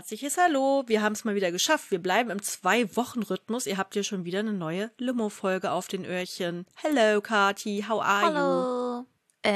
herzliches Hallo. Wir haben es mal wieder geschafft. Wir bleiben im 2-Wochen-Rhythmus. Ihr habt hier schon wieder eine neue Limo-Folge auf den Öhrchen. Hello, Kati. How are you? Hallo.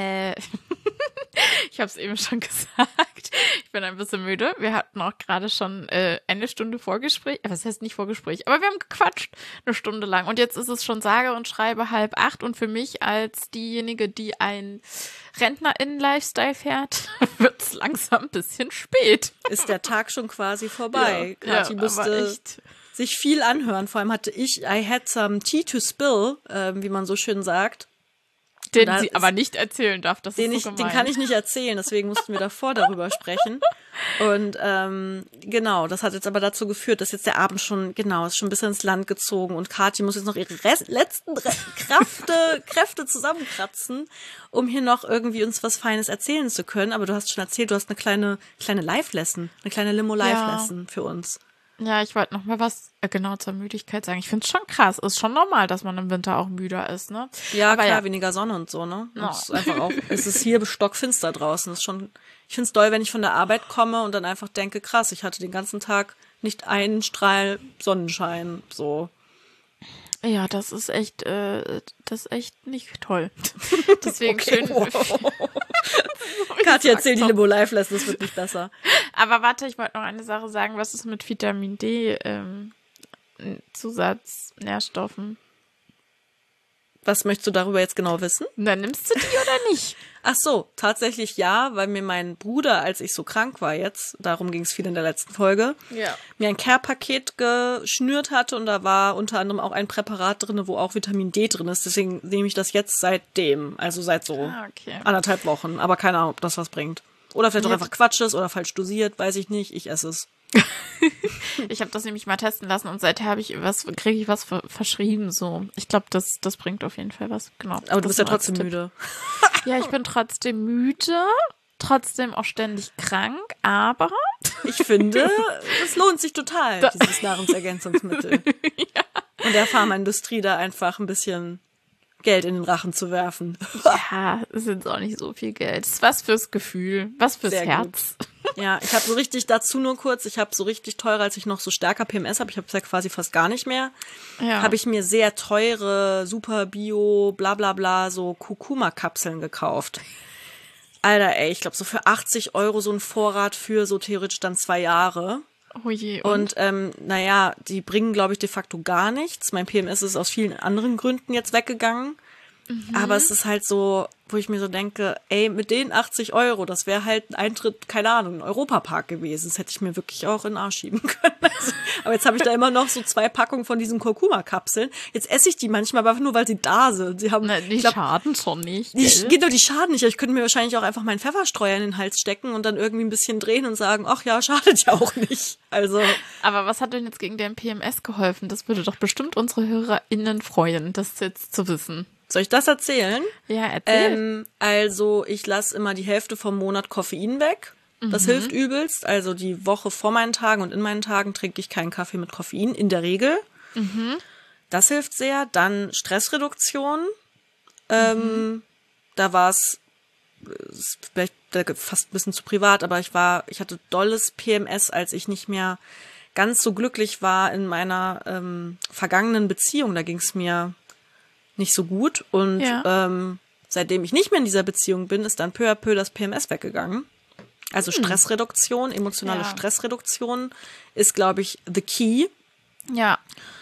Ich habe es eben schon gesagt. Ich bin ein bisschen müde. Wir hatten auch gerade schon eine Stunde Vorgespräch. Was heißt nicht Vorgespräch? Aber wir haben gequatscht eine Stunde lang. Und jetzt ist es schon sage und schreibe 7:30. Und für mich als diejenige, die ein RentnerInnen-Lifestyle fährt, wird es langsam ein bisschen spät. Ist der Tag schon quasi vorbei. Ja, Kati musste sich viel anhören. Vor allem hatte I had some tea to spill, wie man so schön sagt. Den sie aber nicht erzählen darf, das ist so gemein. Den kann ich nicht erzählen, deswegen mussten wir davor darüber sprechen. Und genau, das hat jetzt aber dazu geführt, dass jetzt der Abend ist schon ein bisschen ins Land gezogen und Kathi muss jetzt noch ihre letzten Kräfte zusammenkratzen, um hier noch irgendwie uns was Feines erzählen zu können. Aber du hast schon erzählt, du hast eine kleine Live-Lesson, eine kleine Limo-Live-Lesson für uns. Ja, ich wollte noch mal was genau zur Müdigkeit sagen. Ich finde es schon krass. Ist schon normal, dass man im Winter auch müder ist, ne? Ja, aber klar, weniger Sonne und so, ne? No. Es ist einfach auch, es ist hier stockfinster draußen. Ich finde es doll, wenn ich von der Arbeit komme und dann einfach denke, krass, ich hatte den ganzen Tag nicht einen Strahl Sonnenschein, so. Ja, das ist echt nicht toll. Deswegen okay, schön. Wow. Katja erzählt die Limo-Live-Lesson, das wird nicht besser. Aber warte, ich wollte noch eine Sache sagen. Was ist mit Vitamin D Zusatznährstoffen? Was möchtest du darüber jetzt genau wissen? Na, nimmst du die oder nicht? Ach so, tatsächlich ja, weil mir mein Bruder, als ich so krank war jetzt, darum ging es viel in der letzten Folge, mir ein Care-Paket geschnürt hatte und da war unter anderem auch ein Präparat drin, wo auch Vitamin D drin ist. Deswegen nehme ich das jetzt seitdem, also seit so 1,5 Wochen. Aber keine Ahnung, ob das was bringt. Oder vielleicht auch einfach Quatsch ist oder falsch dosiert, weiß ich nicht. Ich esse es. Ich habe das nämlich mal testen lassen und seither kriege ich was verschrieben, so. Ich glaube, das bringt auf jeden Fall was, genau. Aber du bist ja trotzdem müde. Ja, ich bin trotzdem müde, trotzdem auch ständig krank, aber ich finde, es lohnt sich total, dieses Nahrungsergänzungsmittel. Ja. Und der Pharmaindustrie da einfach ein bisschen Geld in den Rachen zu werfen. Ja, es ist auch nicht so viel Geld. Es ist was fürs Gefühl, was fürs Herz. Gut. Ja, ich habe so richtig, dazu nur kurz, ich habe so richtig teure, als ich noch so stärker PMS habe, ich habe es ja quasi fast gar nicht mehr, habe ich mir sehr teure, super Bio, bla bla bla, so Kurkuma-Kapseln gekauft. Alter, ey, ich glaube so für 80 € so ein Vorrat für so theoretisch dann 2 Jahre. Oh je. Und naja, die bringen, glaube ich, de facto gar nichts. Mein PMS ist aus vielen anderen Gründen jetzt weggegangen. Aber es ist halt so, wo ich mir so denke, ey, mit den 80 €, das wäre halt ein Eintritt, keine Ahnung, in den Europapark gewesen. Das hätte ich mir wirklich auch in den Arsch schieben können. Also, aber jetzt habe ich da immer noch so 2 Packungen von diesen Kurkuma-Kapseln. Jetzt esse ich die manchmal, aber nur, weil sie da sind. Sie haben, die schaden schon nicht. Die schaden nicht. Ich könnte mir wahrscheinlich auch einfach meinen Pfefferstreuer in den Hals stecken und dann irgendwie ein bisschen drehen und sagen, ach ja, schadet ja auch nicht. Also. Aber was hat denn jetzt gegen den PMS geholfen? Das würde doch bestimmt unsere HörerInnen freuen, das jetzt zu wissen. Soll ich das erzählen? Ja, erzähl. Also ich lasse immer die Hälfte vom Monat Koffein weg. Das hilft übelst. Also die Woche vor meinen Tagen und in meinen Tagen trinke ich keinen Kaffee mit Koffein, in der Regel. Das hilft sehr. Dann Stressreduktion. Da war es vielleicht fast ein bisschen zu privat, aber ich hatte dolles PMS, als ich nicht mehr ganz so glücklich war in meiner vergangenen Beziehung. Da ging es mir nicht so gut und seitdem ich nicht mehr in dieser Beziehung bin, ist dann peu à peu das PMS weggegangen. Also Stressreduktion, emotionale Stressreduktion ist, glaube ich, the key. Ja.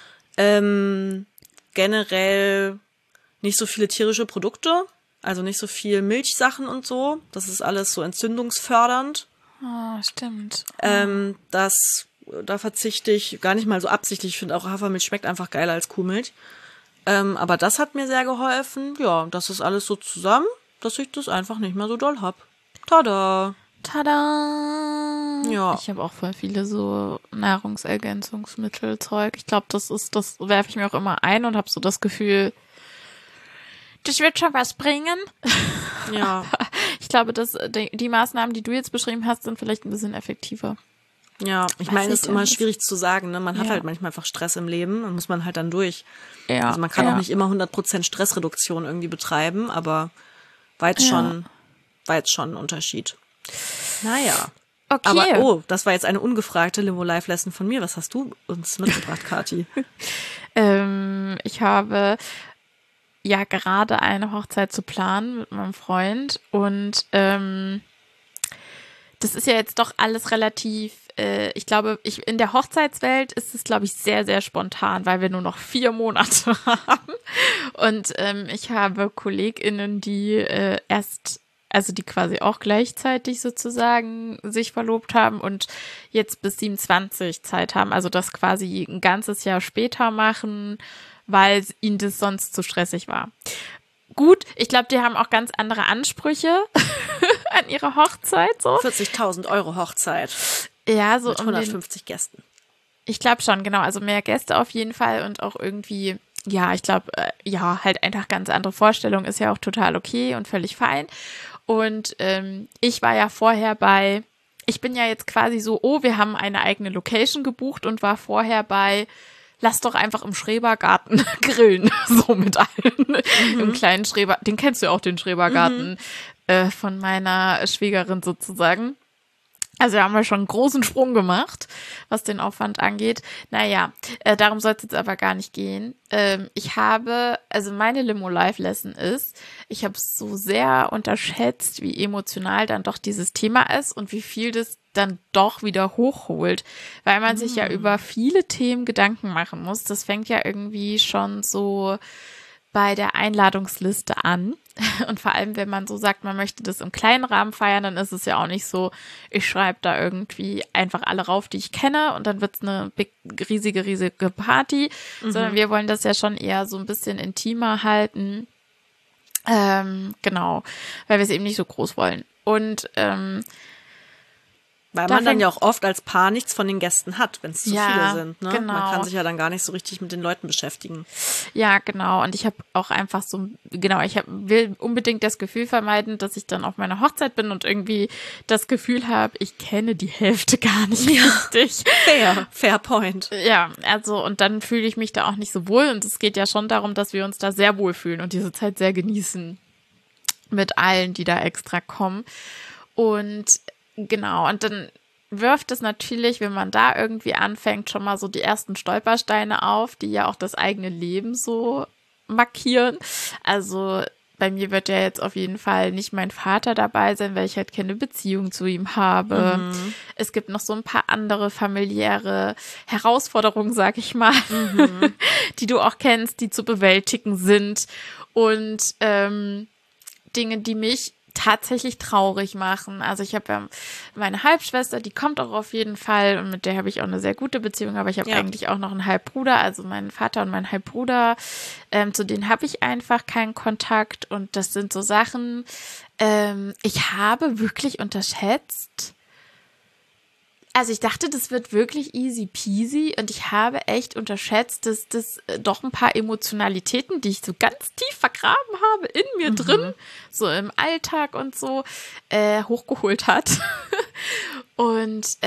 Generell nicht so viele tierische Produkte, also nicht so viel Milchsachen und so. Das ist alles so entzündungsfördernd. Ah, stimmt. Da verzichte ich gar nicht mal so absichtlich. Ich finde auch Hafermilch schmeckt einfach geiler als Kuhmilch. Aber das hat mir sehr geholfen. Ja, das ist alles so zusammen, dass ich das einfach nicht mehr so doll hab. Tada! Tada! Ja. Ich habe auch voll viele so Nahrungsergänzungsmittelzeug. Ich glaube, das werfe ich mir auch immer ein und habe so das Gefühl, das wird schon was bringen. Ja. Ich glaube, dass die Maßnahmen, die du jetzt beschrieben hast, sind vielleicht ein bisschen effektiver. Ja, ich meine, es ist immer schwierig zu sagen, ne? Man hat halt manchmal einfach Stress im Leben und muss man halt dann durch. Ja. Also man kann auch nicht immer 100% Stressreduktion irgendwie betreiben, aber war jetzt schon ein Unterschied. Naja. Okay. Aber, das war jetzt eine ungefragte Limo-Live-Lesson von mir. Was hast du uns mitgebracht, Kathi? Ich habe ja gerade eine Hochzeit zu planen mit meinem Freund und das ist ja jetzt doch alles relativ, ich glaube, in der Hochzeitswelt ist es, glaube ich, sehr, sehr spontan, weil wir nur noch 4 Monate haben. Und ich habe KollegInnen, die die quasi auch gleichzeitig sozusagen sich verlobt haben und jetzt bis 27 Zeit haben, also das quasi ein ganzes Jahr später machen, weil ihnen das sonst zu stressig war. Gut, ich glaube, die haben auch ganz andere Ansprüche an ihre Hochzeit. So 40.000 € Hochzeit. Ja, so mit 150 Gästen. Ich glaube schon, genau. Also mehr Gäste auf jeden Fall und auch irgendwie, ja, ich glaube, halt einfach ganz andere Vorstellungen ist ja auch total okay und völlig fein. Und ich war ja vorher ich bin ja jetzt quasi so, wir haben eine eigene Location gebucht und war vorher lass doch einfach im Schrebergarten grillen, so mit allen. Im kleinen den kennst du ja auch, den Schrebergarten von meiner Schwägerin sozusagen. Also haben wir schon einen großen Sprung gemacht, was den Aufwand angeht. Naja, darum soll es jetzt aber gar nicht gehen. Meine Limo-Live-Lesson ist, ich habe so sehr unterschätzt, wie emotional dann doch dieses Thema ist und wie viel das dann doch wieder hochholt, weil man sich ja über viele Themen Gedanken machen muss. Das fängt ja irgendwie schon so bei der Einladungsliste an. Und vor allem, wenn man so sagt, man möchte das im kleinen Rahmen feiern, dann ist es ja auch nicht so, ich schreibe da irgendwie einfach alle rauf, die ich kenne und dann wird es eine riesige Party, sondern wir wollen das ja schon eher so ein bisschen intimer halten. Genau, weil wir es eben nicht so groß wollen. Und weil man dann ja auch oft als Paar nichts von den Gästen hat, wenn es zu viele sind. Ne? Genau. Man kann sich ja dann gar nicht so richtig mit den Leuten beschäftigen. Ja, genau. Und ich habe auch einfach will unbedingt das Gefühl vermeiden, dass ich dann auf meiner Hochzeit bin und irgendwie das Gefühl habe, ich kenne die Hälfte gar nicht richtig. Fair point. Ja, also und dann fühle ich mich da auch nicht so wohl. Und es geht ja schon darum, dass wir uns da sehr wohl fühlen und diese Zeit sehr genießen mit allen, die da extra kommen. Und genau, und dann wirft es natürlich, wenn man da irgendwie anfängt, schon mal so die ersten Stolpersteine auf, die ja auch das eigene Leben so markieren. Also bei mir wird ja jetzt auf jeden Fall nicht mein Vater dabei sein, weil ich halt keine Beziehung zu ihm habe. Es gibt noch so ein paar andere familiäre Herausforderungen, sag ich mal, die du auch kennst, die zu bewältigen sind. Und Dinge, die mich tatsächlich traurig machen. Also ich habe ja meine Halbschwester, die kommt auch auf jeden Fall und mit der habe ich auch eine sehr gute Beziehung, aber ich habe eigentlich auch noch einen Halbbruder, also meinen Vater und meinen Halbbruder, zu denen habe ich einfach keinen Kontakt und das sind so Sachen, ich habe wirklich unterschätzt. Also ich dachte, das wird wirklich easy peasy und ich habe echt unterschätzt, dass das doch ein paar Emotionalitäten, die ich so ganz tief vergraben habe in mir drin, so im Alltag und so, hochgeholt hat. Und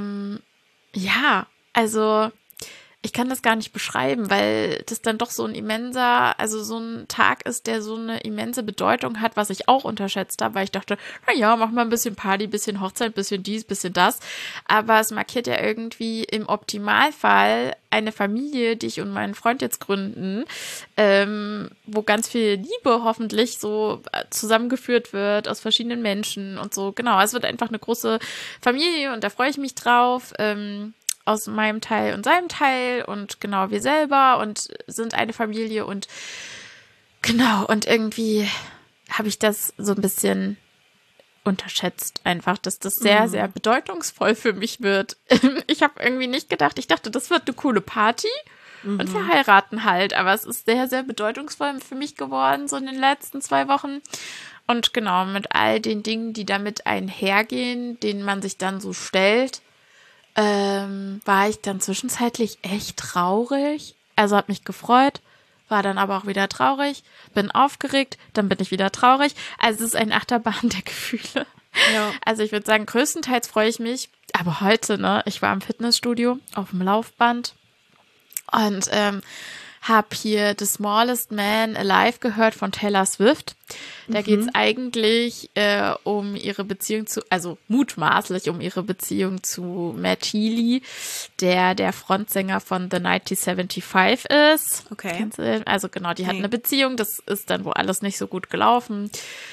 also ich kann das gar nicht beschreiben, weil das dann doch so ein so ein Tag ist, der so eine immense Bedeutung hat, was ich auch unterschätzt habe, weil ich dachte, mach mal ein bisschen Party, ein bisschen Hochzeit, ein bisschen dies, ein bisschen das. Aber es markiert ja irgendwie im Optimalfall eine Familie, die ich und meinen Freund jetzt gründen, wo ganz viel Liebe hoffentlich so zusammengeführt wird aus verschiedenen Menschen und so. Genau, es wird einfach eine große Familie und da freue ich mich drauf. Aus meinem Teil und seinem Teil und genau, wir selber und sind eine Familie und genau, und irgendwie habe ich das so ein bisschen unterschätzt einfach, dass das sehr, sehr bedeutungsvoll für mich wird. Ich habe irgendwie nicht gedacht, ich dachte, das wird eine coole Party und wir heiraten halt, aber es ist sehr, sehr bedeutungsvoll für mich geworden, so in den letzten 2 Wochen. Und genau, mit all den Dingen, die damit einhergehen, denen man sich dann so stellt, war ich dann zwischenzeitlich echt traurig. Also hat mich gefreut, war dann aber auch wieder traurig, bin aufgeregt, dann bin ich wieder traurig. Also es ist ein Achterbahn der Gefühle. Ja. Also ich würde sagen, größtenteils freue ich mich. Aber heute, ich war im Fitnessstudio auf dem Laufband und habe hier The Smallest Man Alive gehört von Taylor Swift. Da geht's eigentlich um ihre Beziehung also mutmaßlich um ihre Beziehung zu Matt Healy, der Frontsänger von The 1975 ist. Okay. Kennst du? Also genau, die hatten eine Beziehung, das ist dann wohl alles nicht so gut gelaufen.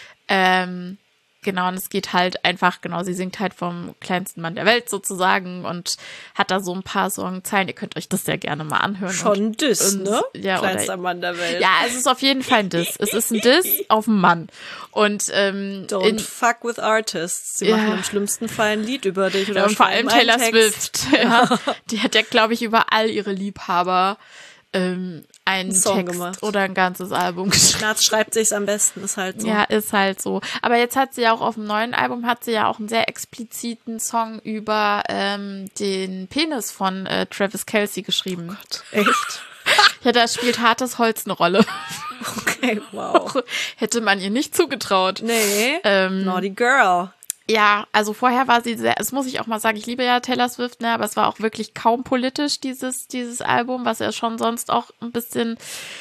Genau, und es geht halt einfach, genau, sie singt halt vom kleinsten Mann der Welt sozusagen und hat da so ein paar Songzeilen. Ihr könnt euch das sehr gerne mal anhören. Schon ein Diss, ne? Ja, kleinster Mann der Welt. Ja, es ist auf jeden Fall ein Diss. Es ist ein Diss auf einen Mann. Und Don't fuck with artists. Sie machen im schlimmsten Fall ein Lied über dich. Oder und vor allem Taylor Swift. Ja, die hat ja, glaube ich, über all ihre Liebhaber einen Song Text gemacht. oder ein ganzes Album geschrieben. Schnatz schreibt sich's am besten, ist halt so. Ja, ist halt so. Aber jetzt hat sie ja auch auf dem neuen Album hat sie ja auch einen sehr expliziten Song über den Penis von Travis Kelce geschrieben. Oh Gott, echt? Ja, da spielt hartes Holz eine Rolle. Okay, wow. Hätte man ihr nicht zugetraut. Nee, naughty girl. Ja, also vorher war sie sehr, das muss ich auch mal sagen, ich liebe ja Taylor Swift, ne, aber es war auch wirklich kaum politisch, dieses Album, was ja schon sonst auch ein bisschen,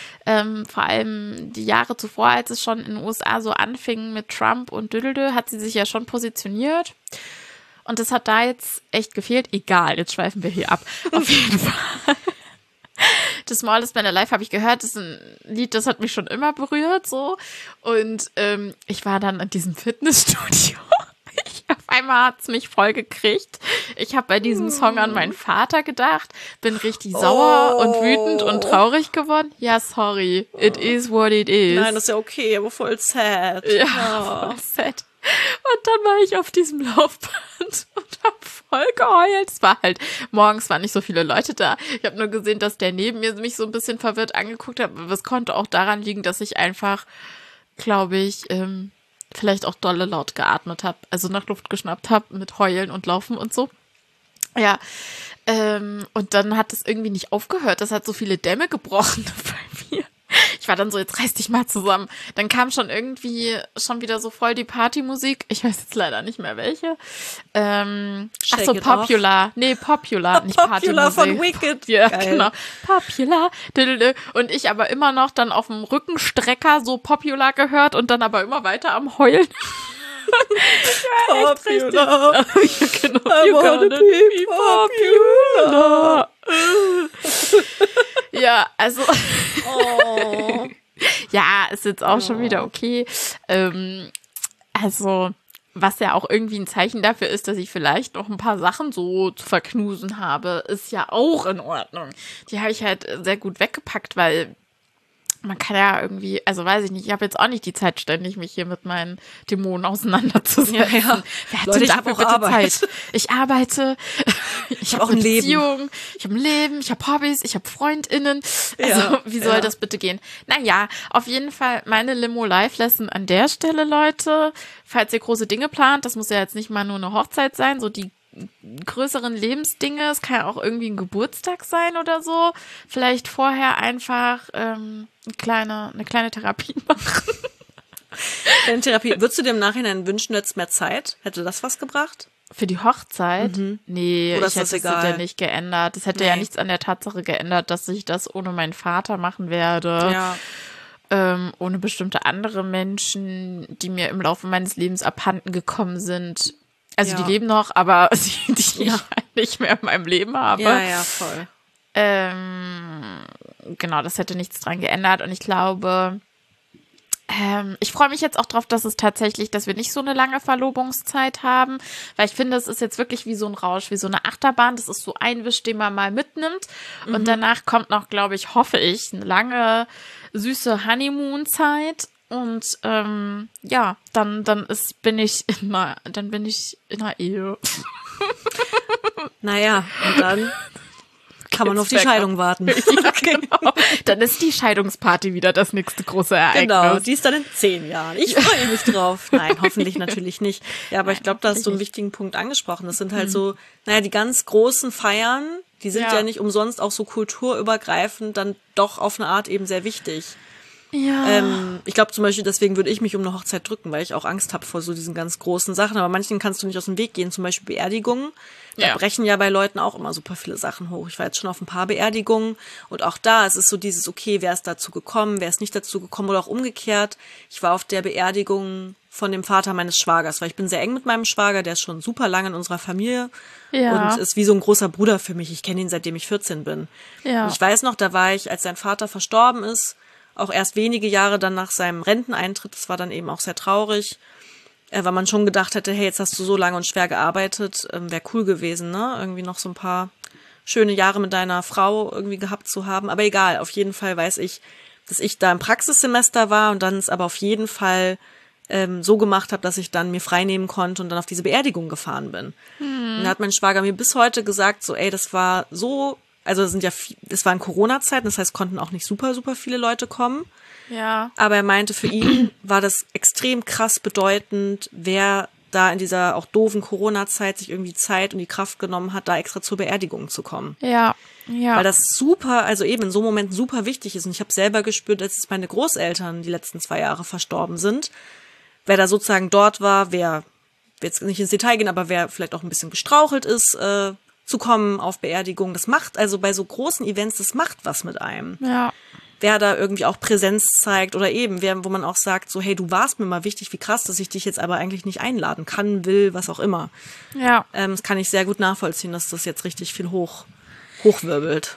vor allem die Jahre zuvor, als es schon in den USA so anfing mit Trump und Düdeldö, hat sie sich ja schon positioniert. Und das hat da jetzt echt gefehlt. Egal, jetzt schweifen wir hier ab. Auf jeden Fall. The Smallest Man Alive habe ich gehört, das ist ein Lied, das hat mich schon immer berührt, so. Und ich war dann in diesem Fitnessstudio. Auf einmal hat's mich voll gekriegt. Ich habe bei diesem Song an meinen Vater gedacht, bin richtig sauer und wütend und traurig geworden. Ja, sorry, it is what it is. Nein, das ist ja okay, aber voll sad. Ja, voll sad. Und dann war ich auf diesem Laufband und habe voll geheult. Es war halt, morgens waren nicht so viele Leute da. Ich habe nur gesehen, dass der neben mir mich so ein bisschen verwirrt angeguckt hat. Aber es konnte auch daran liegen, dass ich einfach, glaube ich, vielleicht auch dolle laut geatmet habe, also nach Luft geschnappt habe mit Heulen und Laufen und so. Ja, und dann hat es irgendwie nicht aufgehört. Das hat so viele Dämme gebrochen bei mir. Ich war dann so, jetzt reiß dich mal zusammen. Dann kam schon irgendwie schon wieder so voll die Partymusik. Ich weiß jetzt leider nicht mehr welche. Ach so, Popular. Off. Nee, Popular, nicht Popular Partymusik. von Wicked. Ja, geil. Genau. Popular. Und ich aber immer noch dann auf dem Rückenstrecker so Popular gehört und dann aber immer weiter am Heulen. Popular. Ja, genau. I wanna be popular. Ja, also. Oh. Ja, ist jetzt auch schon wieder okay. Also, was ja auch irgendwie ein Zeichen dafür ist, dass ich vielleicht noch ein paar Sachen so zu verknusen habe, ist ja auch in Ordnung. Die habe ich halt sehr gut weggepackt, weil man kann ja irgendwie, also weiß ich nicht, ich habe jetzt auch nicht die Zeit, ständig mich hier mit meinen Dämonen auseinanderzusetzen. Ja, ja. Wer hat Leute, denn ich dafür hab auch bitte Arbeit. Zeit? Ich arbeite, ich habe auch ein Leben. Beziehung, ich habe ein Leben, ich habe Hobbys, ich habe FreundInnen. Also, Ja, wie soll das bitte gehen? Naja, auf jeden Fall meine Limo-Live-Lesson an der Stelle, Leute. Falls ihr große Dinge plant, das muss ja jetzt nicht mal nur eine Hochzeit sein, so die größeren Lebensdinge, es kann ja auch irgendwie ein Geburtstag sein oder so. Vielleicht vorher einfach eine kleine Therapie machen. Deine Therapie. Würdest du dir im Nachhinein wünschen, du hättest mehr Zeit? Hätte das was gebracht? Für die Hochzeit? Nee, Oder ich ist das hätte es egal? ja nicht geändert. Das hätte ja nichts an der Tatsache geändert, dass ich das ohne meinen Vater machen werde. Ja. Ohne bestimmte andere Menschen, die mir im Laufe meines Lebens abhanden gekommen sind. Also Ja. die leben noch, aber die ich halt nicht mehr in meinem Leben habe. Ja, voll. Genau, das hätte nichts dran geändert. Und ich glaube, ich freue mich jetzt auch drauf, dass wir nicht so eine lange Verlobungszeit haben, weil ich finde, es ist jetzt wirklich wie so ein Rausch, wie so eine Achterbahn. Das ist so ein Wisch, den man mal mitnimmt. Und danach kommt noch, glaube ich, hoffe ich, eine lange, süße Honeymoon-Zeit. Und ja, dann bin ich in einer Ehe. Naja, und dann kann man auf die Scheidung warten. Ja, genau. Dann ist die Scheidungsparty wieder das nächste große Ereignis. Genau, die ist dann in 10 Jahren. Ich freue mich drauf. Nein, hoffentlich natürlich nicht. Ja, aber ich glaube, da hast du einen wichtigen Punkt angesprochen. Das sind halt so, die ganz großen Feiern, die sind ja nicht umsonst auch so kulturübergreifend dann doch auf eine Art eben sehr wichtig. Ja. Ich glaube zum Beispiel, deswegen würde ich mich um eine Hochzeit drücken, weil ich auch Angst habe vor so diesen ganz großen Sachen. Aber manchen kannst du nicht aus dem Weg gehen, zum Beispiel Beerdigungen. Da brechen ja bei Leuten auch immer super viele Sachen hoch. Ich war jetzt schon auf ein paar Beerdigungen und auch da ist es so dieses, okay, wer ist dazu gekommen, wer ist nicht dazu gekommen oder auch umgekehrt. Ich war auf der Beerdigung von dem Vater meines Schwagers, weil ich bin sehr eng mit meinem Schwager, der ist schon super lange in unserer Familie und ist wie so ein großer Bruder für mich. Ich kenne ihn, seitdem ich 14 bin. Ja. Und ich weiß noch, da war ich, als sein Vater verstorben ist, auch erst wenige Jahre dann nach seinem Renteneintritt, das war dann eben auch sehr traurig, weil man schon gedacht hätte, hey, jetzt hast du so lange und schwer gearbeitet, wäre cool gewesen, ne? Irgendwie noch so ein paar schöne Jahre mit deiner Frau irgendwie gehabt zu haben. Aber egal, auf jeden Fall weiß ich, dass ich da im Praxissemester war und dann es aber auf jeden Fall so gemacht habe, dass ich dann mir frei nehmen konnte und dann auf diese Beerdigung gefahren bin. Und da hat mein Schwager mir bis heute gesagt, so, ey, das war so, also es war in Corona-Zeiten, das heißt, konnten auch nicht super, super viele Leute kommen. Ja. Aber er meinte, für ihn war das extrem krass bedeutend, wer da in dieser auch doofen Corona-Zeit sich irgendwie Zeit und die Kraft genommen hat, da extra zur Beerdigung zu kommen. Ja. Ja. Weil das super, also eben in so Momenten super wichtig ist. Und ich habe selber gespürt, als jetzt meine Großeltern die letzten 2 Jahre verstorben sind, wer da sozusagen dort war, wer, jetzt nicht ins Detail gehen, aber wer vielleicht auch ein bisschen gestrauchelt ist, zu kommen auf Beerdigung. Das macht, also bei so großen Events, das macht was mit einem. Ja. Wer da irgendwie auch Präsenz zeigt oder eben, wer, wo man auch sagt, so, hey, du warst mir mal wichtig, wie krass, dass ich dich jetzt aber eigentlich nicht einladen kann, will, was auch immer. Ja. Das kann ich sehr gut nachvollziehen, dass das jetzt richtig viel hochwirbelt.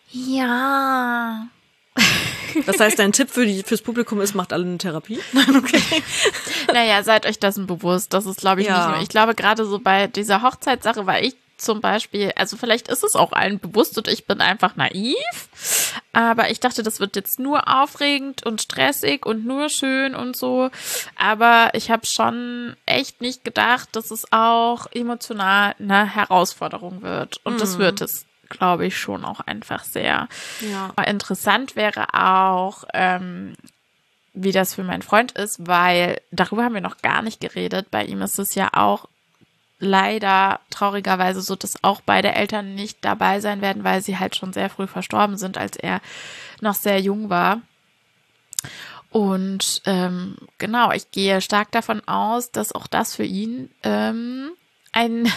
Ja. Das heißt, dein Tipp fürs Publikum ist, macht alle eine Therapie? Nein, okay. Naja, seid euch dessen bewusst. Das ist, glaube ich, Ja. nicht nur. Ich glaube, gerade so bei dieser Hochzeitssache war ich zum Beispiel, also vielleicht ist es auch allen bewusst und ich bin einfach naiv, aber ich dachte, das wird jetzt nur aufregend und stressig und nur schön und so, aber ich habe schon echt nicht gedacht, dass es auch emotional eine Herausforderung wird und das wird es, glaube ich, schon auch einfach sehr. Ja. Interessant wäre auch, wie das für meinen Freund ist, weil darüber haben wir noch gar nicht geredet. Bei ihm ist es ja auch leider traurigerweise so, dass auch beide Eltern nicht dabei sein werden, weil sie halt schon sehr früh verstorben sind, als er noch sehr jung war. Und genau, ich gehe stark davon aus, dass auch das für ihn ein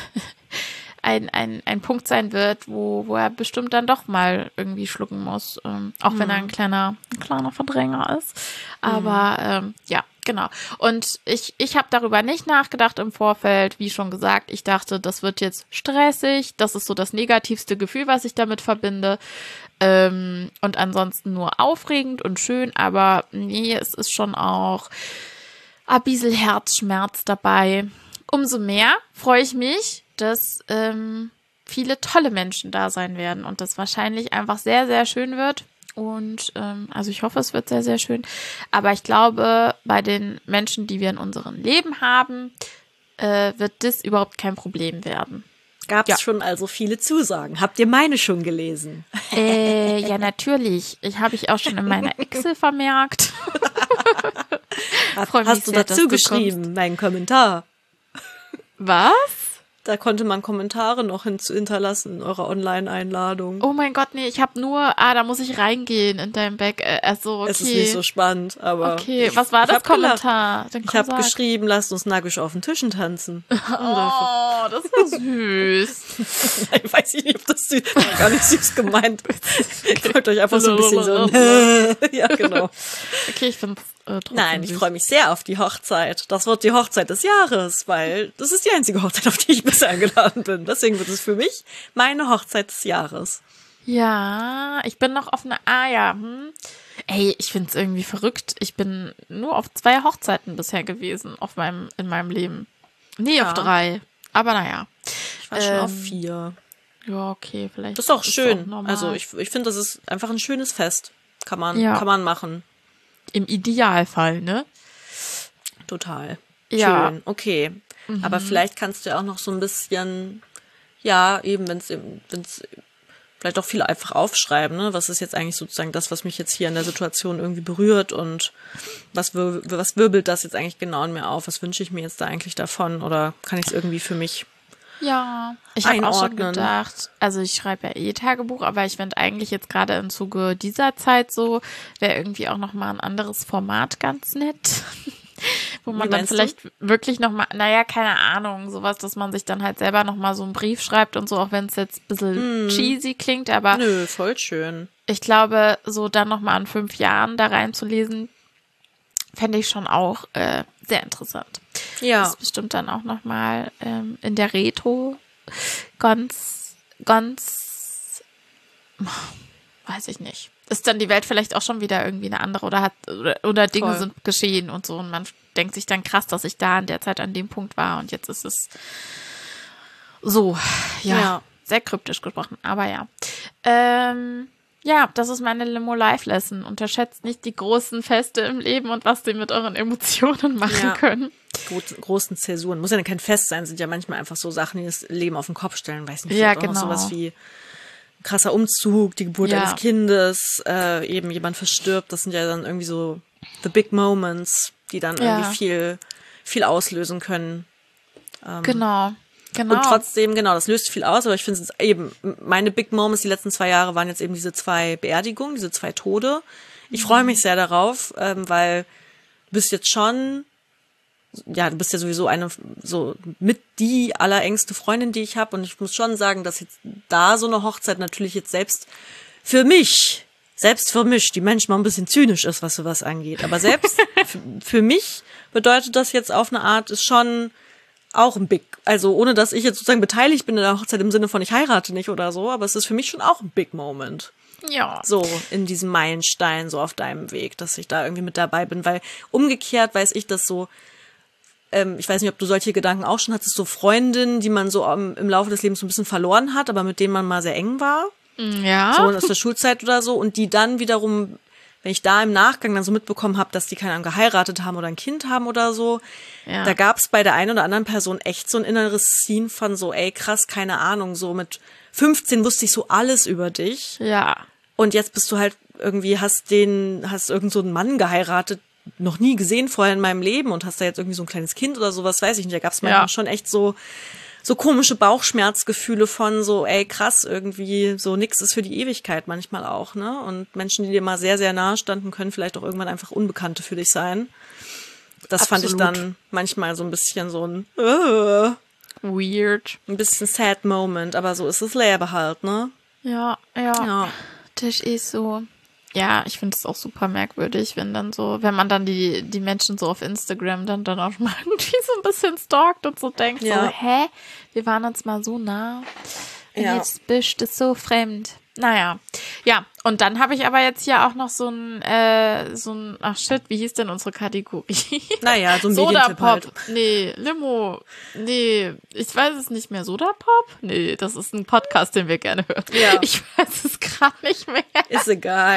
Punkt sein wird, wo er bestimmt dann doch mal irgendwie schlucken muss, auch wenn er ein kleiner Verdränger ist. Aber ja, genau. Und ich habe darüber nicht nachgedacht im Vorfeld, wie schon gesagt. Ich dachte, das wird jetzt stressig. Das ist so das negativste Gefühl, was ich damit verbinde. Und ansonsten nur aufregend und schön. Aber nee, es ist schon auch ein bisschen Herzschmerz dabei. Umso mehr freue ich mich, dass viele tolle Menschen da sein werden und das wahrscheinlich einfach sehr, sehr schön wird. Und also ich hoffe, es wird sehr, sehr schön. Aber ich glaube, bei den Menschen, die wir in unserem Leben haben, wird das überhaupt kein Problem werden. Gab es schon also viele Zusagen? Habt ihr meine schon gelesen? Ja, natürlich. Habe ich auch schon in meiner Excel vermerkt. Hast du dazu geschrieben, meinen Kommentar? Was? Da konnte man Kommentare noch hinterlassen in eurer Online-Einladung. Oh mein Gott, nee, ich habe nur, da muss ich reingehen in dein Back. Also, okay. Es ist nicht so spannend, aber... Okay, was war das Kommentar? Ich habe geschrieben, lasst uns nackig auf den Tischen tanzen. Oh, das ist ja süß. Nein, weiß ich nicht, ob das süß war. Gar nicht süß gemeint. Ich wollte euch einfach so ein bisschen so... Ja, genau. Okay, ich finde trotzdem Nein, ich süß. freue mich sehr auf die Hochzeit. Das wird die Hochzeit des Jahres, weil das ist die einzige Hochzeit, auf die ich bisher eingeladen bin. Deswegen wird es für mich meine Hochzeit des Jahres. Ja, ich bin noch auf eine Ey, ich find's irgendwie verrückt. Ich bin nur auf 2 Hochzeiten bisher gewesen in meinem Leben. Nee, Ja. auf 3. Aber naja. Ich war schon auf 4. Ja, okay, vielleicht. Das ist auch schön. Auch normal. Also ich finde, das ist einfach ein schönes Fest. Kann man machen. Im Idealfall, ne? Total. Ja. Schön. Okay. Aber vielleicht kannst du ja auch noch so ein bisschen, ja, eben, wenn's vielleicht auch viel einfach aufschreiben, ne? Was ist jetzt eigentlich sozusagen das, was mich jetzt hier in der Situation irgendwie berührt und was wirbelt das jetzt eigentlich genau in mir auf? Was wünsche ich mir jetzt da eigentlich davon? Oder kann ich es irgendwie für mich Ja, ich habe auch schon einordnen. gedacht, also ich schreibe ja Tagebuch, aber ich finde eigentlich jetzt gerade im Zuge dieser Zeit so, wäre irgendwie auch nochmal ein anderes Format ganz nett. Wo man Wie dann meinst du? vielleicht wirklich nochmal, naja, keine Ahnung, sowas, dass man sich dann halt selber nochmal so einen Brief schreibt und so, auch wenn es jetzt ein bisschen cheesy klingt, aber Nö, voll schön. ich glaube, so dann nochmal in 5 Jahren da reinzulesen, fände ich schon auch sehr interessant. Ja. Das ist bestimmt dann auch nochmal in der Retro ganz, weiß ich nicht. Ist dann die Welt vielleicht auch schon wieder irgendwie eine andere oder Dinge Voll. sind geschehen und so und man denkt sich dann krass, dass ich da in der Zeit an dem Punkt war und jetzt ist es so, ja. Sehr kryptisch gesprochen, aber ja. Ja, das ist meine Limo-Life-Lesson. Unterschätzt nicht die großen Feste im Leben und was die mit euren Emotionen machen können. Großen Zäsuren. Muss ja kein Fest sein, sind ja manchmal einfach so Sachen, die das Leben auf den Kopf stellen. Weiß nicht, Ja, vielleicht auch noch genau. sowas wie ein krasser Umzug, die Geburt eines Kindes, eben jemand verstirbt. Das sind ja dann irgendwie so the big moments, die dann irgendwie viel auslösen können. Genau. Und trotzdem, genau, das löst viel aus, aber ich finde es eben, meine Big Moments die letzten 2 Jahre waren jetzt eben diese 2 Beerdigungen, diese 2 Tode. Ich freue mich sehr darauf, weil du bist jetzt schon, ja, du bist ja sowieso eine, so mit die allerengste Freundin, die ich habe und ich muss schon sagen, dass jetzt da so eine Hochzeit natürlich jetzt selbst für mich, die manchmal ein bisschen zynisch ist, was sowas angeht, aber selbst für mich bedeutet das jetzt auf eine Art, ist schon auch ein also ohne dass ich jetzt sozusagen beteiligt bin in der Hochzeit im Sinne von ich heirate nicht oder so, aber es ist für mich schon auch ein Big Moment. Ja. So in diesem Meilenstein, so auf deinem Weg, dass ich da irgendwie mit dabei bin, weil umgekehrt weiß ich, dass so, ich weiß nicht, ob du solche Gedanken auch schon hattest, so Freundinnen, die man so im Laufe des Lebens so ein bisschen verloren hat, aber mit denen man mal sehr eng war. Ja. So aus der Schulzeit oder so und die dann wiederum, wenn ich da im Nachgang dann so mitbekommen habe, dass die keine Ahnung geheiratet haben oder ein Kind haben oder so, da gab es bei der einen oder anderen Person echt so ein inneres Scene von so, ey krass, keine Ahnung, so mit 15 wusste ich so alles über dich. Ja. Und jetzt bist du halt irgendwie, hast irgend so einen Mann geheiratet, noch nie gesehen vorher in meinem Leben und hast da jetzt irgendwie so ein kleines Kind oder sowas, weiß ich nicht. Da gab es manchmal schon echt so komische Bauchschmerzgefühle von so, ey krass, irgendwie so nix ist für die Ewigkeit manchmal auch, ne? Und Menschen, die dir mal sehr, sehr nahe standen, können vielleicht auch irgendwann einfach Unbekannte für dich sein. Das fand ich dann manchmal so ein bisschen so ein weird. Ein bisschen sad Moment, aber so ist das Leben halt, ne? Ja. Das ist so. Ja, ich finde es auch super merkwürdig, wenn man dann die Menschen so auf Instagram dann auch mal irgendwie so ein bisschen stalkt und so denkt, so, hä? Wir waren uns mal so nah und jetzt bist du so fremd. Naja, ja, und dann habe ich aber jetzt hier auch noch so ein, ach shit, wie hieß denn unsere Kategorie? Naja, so ein Sodapop. Halt. Nee, Limo. Nee, ich weiß es nicht mehr. Sodapop? Nee, das ist ein Podcast, den wir gerne hören. Ja. Ich weiß es gerade nicht mehr. Ist egal.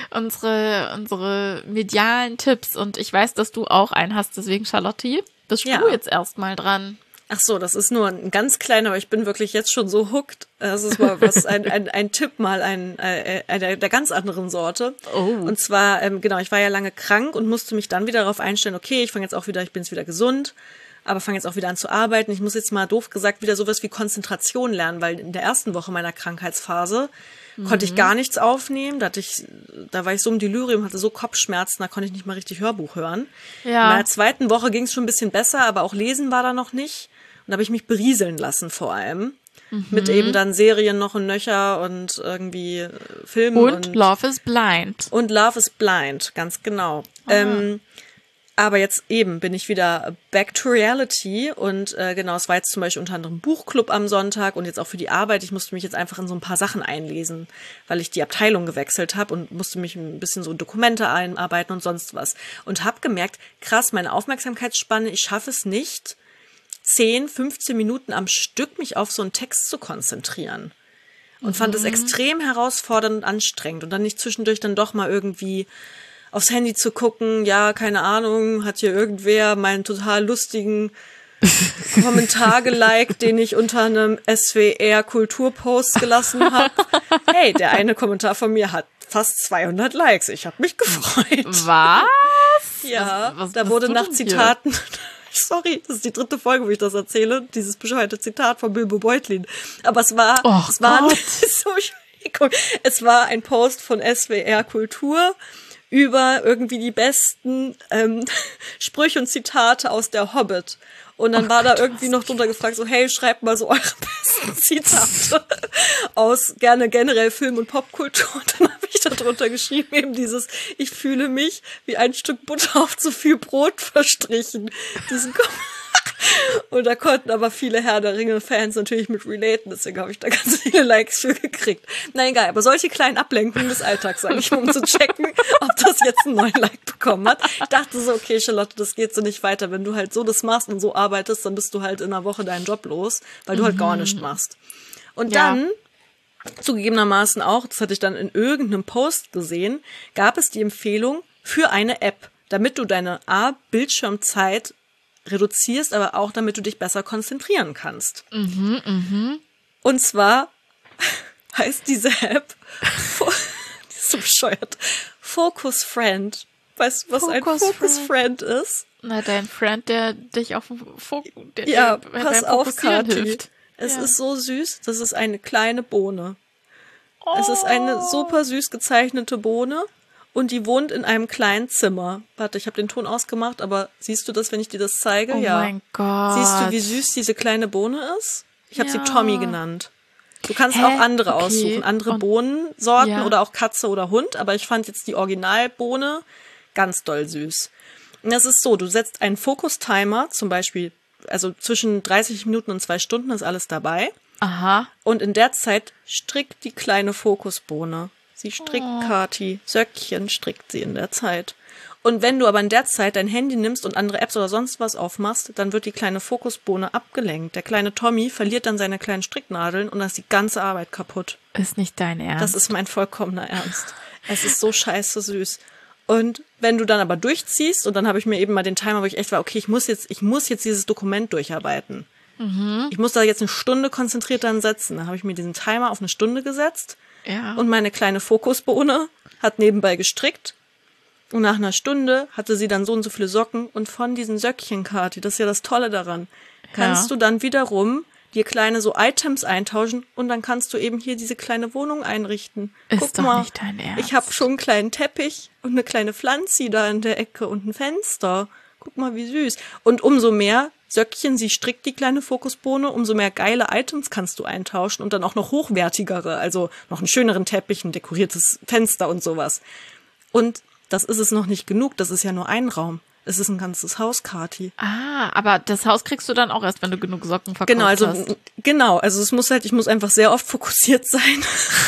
Unsere medialen Tipps und ich weiß, dass du auch einen hast, deswegen Charlotte, bist du jetzt erstmal dran. Ach so, das ist nur ein ganz kleiner, aber ich bin wirklich jetzt schon so hooked. Das ist mal ein Tipp mal der ganz anderen Sorte. Oh. Und zwar, genau, ich war ja lange krank und musste mich dann wieder darauf einstellen, okay, ich bin jetzt wieder gesund, aber fange jetzt auch wieder an zu arbeiten. Ich muss jetzt mal doof gesagt wieder sowas wie Konzentration lernen, weil in der ersten Woche meiner Krankheitsphase konnte ich gar nichts aufnehmen. Da war ich so im Delirium, hatte so Kopfschmerzen, da konnte ich nicht mal richtig Hörbuch hören. Ja. In der zweiten Woche ging es schon ein bisschen besser, aber auch lesen war da noch nicht. Und da habe ich mich berieseln lassen vor allem. Mit eben dann Serien noch und nöcher und irgendwie Filmen. Und Love is Blind. Und Love is Blind, ganz genau. Aber jetzt eben bin ich wieder back to reality und genau, es war jetzt zum Beispiel unter anderem Buchclub am Sonntag und jetzt auch für die Arbeit. Ich musste mich jetzt einfach in so ein paar Sachen einlesen, weil ich die Abteilung gewechselt habe und musste mich ein bisschen so in Dokumente einarbeiten und sonst was. Und habe gemerkt, krass, meine Aufmerksamkeitsspanne, ich schaffe es nicht, 10, 15 Minuten am Stück mich auf so einen Text zu konzentrieren. Und fand es extrem herausfordernd und anstrengend. Und dann nicht zwischendurch dann doch mal irgendwie aufs Handy zu gucken, ja, keine Ahnung, hat hier irgendwer meinen total lustigen Kommentar geliked, den ich unter einem SWR-Kulturpost gelassen habe. Hey, der eine Kommentar von mir hat fast 200 Likes. Ich habe mich gefreut. Was? Ja, was da wurde nach Zitaten... Sorry, das ist die 3. Folge, wo ich das erzähle, dieses bescheuerte Zitat von Bilbo Beutlin. Aber es war es war ein Post von SWR Kultur über irgendwie die besten Sprüche und Zitate aus der Hobbit. Und dann war da irgendwie noch drunter gefragt, so, hey, schreibt mal so eure besten Zitate aus gerne generell Film- und Popkultur. Und dann habe ich da drunter geschrieben, eben dieses, ich fühle mich wie ein Stück Butter auf zu viel Brot verstrichen. Und da konnten aber viele Herr der Ringe-Fans natürlich mit relaten, deswegen habe ich da ganz viele Likes für gekriegt. Na egal, aber solche kleinen Ablenkungen des Alltags, sage ich mal, um zu checken, ob das jetzt einen neuen Like bekommen hat. Ich dachte so, okay, Charlotte, das geht so nicht weiter. Wenn du halt so das machst und so arbeitest, dann bist du halt in einer Woche deinen Job los, weil du halt gar nichts machst. Und dann, zugegebenermaßen auch, das hatte ich dann in irgendeinem Post gesehen, gab es die Empfehlung für eine App, damit du deine Bildschirmzeit reduzierst, aber auch damit du dich besser konzentrieren kannst. Und zwar heißt diese App, die ist so bescheuert, Focus Friend. Weißt du, was ein Focus Friend ist? Na, dein Friend, der dich auf pass auf, Kathi. Hilft. Es ist so süß, das ist eine kleine Bohne. Es ist eine super süß gezeichnete Bohne. Und die wohnt in einem kleinen Zimmer. Warte, ich habe den Ton ausgemacht, aber siehst du das, wenn ich dir das zeige? Oh mein Gott. Siehst du, wie süß diese kleine Bohne ist? Ich habe sie Tommy genannt. Du kannst auch andere aussuchen, andere Bohnensorten oder auch Katze oder Hund, aber ich fand jetzt die Originalbohne ganz doll süß. Und das ist so, du setzt einen Fokus-Timer, zum Beispiel, also zwischen 30 Minuten und 2 Stunden ist alles dabei. Aha. Und in der Zeit strickt die kleine Fokusbohne. Sie strickt, Kathi. Söckchen strickt sie in der Zeit. Und wenn du aber in der Zeit dein Handy nimmst und andere Apps oder sonst was aufmachst, dann wird die kleine Fokusbohne abgelenkt. Der kleine Tommy verliert dann seine kleinen Stricknadeln und dann ist die ganze Arbeit kaputt. Ist nicht dein Ernst. Das ist mein vollkommener Ernst. Es ist so scheiße süß. Und wenn du dann aber durchziehst, und dann habe ich mir eben mal den Timer, wo ich echt war, okay, ich muss jetzt dieses Dokument durcharbeiten. Ich muss da jetzt 1 Stunde konzentriert dran setzen. Dann habe ich mir diesen Timer auf 1 Stunde gesetzt. Ja. Und meine kleine Fokusbohne hat nebenbei gestrickt. Und nach 1 Stunde hatte sie dann so und so viele Socken. Und von diesen Söckchen, Kathi, das ist ja das Tolle daran, kannst du dann wiederum dir kleine so Items eintauschen. Und dann kannst du eben hier diese kleine Wohnung einrichten. Guck doch mal, nicht dein Ernst. Ich habe schon einen kleinen Teppich und eine kleine Pflanze da in der Ecke und ein Fenster. Guck mal, wie süß. Und umso mehr Söckchen sie strickt, die kleine Fokusbohne, umso mehr geile Items kannst du eintauschen und dann auch noch hochwertigere, also noch einen schöneren Teppich, ein dekoriertes Fenster und sowas. Und das ist es noch nicht genug, das ist ja nur ein Raum. Es ist ein ganzes Haus, Kathi. Ah, aber das Haus kriegst du dann auch erst, wenn du genug Socken verkauft hast. Genau, also ich muss einfach sehr oft fokussiert sein,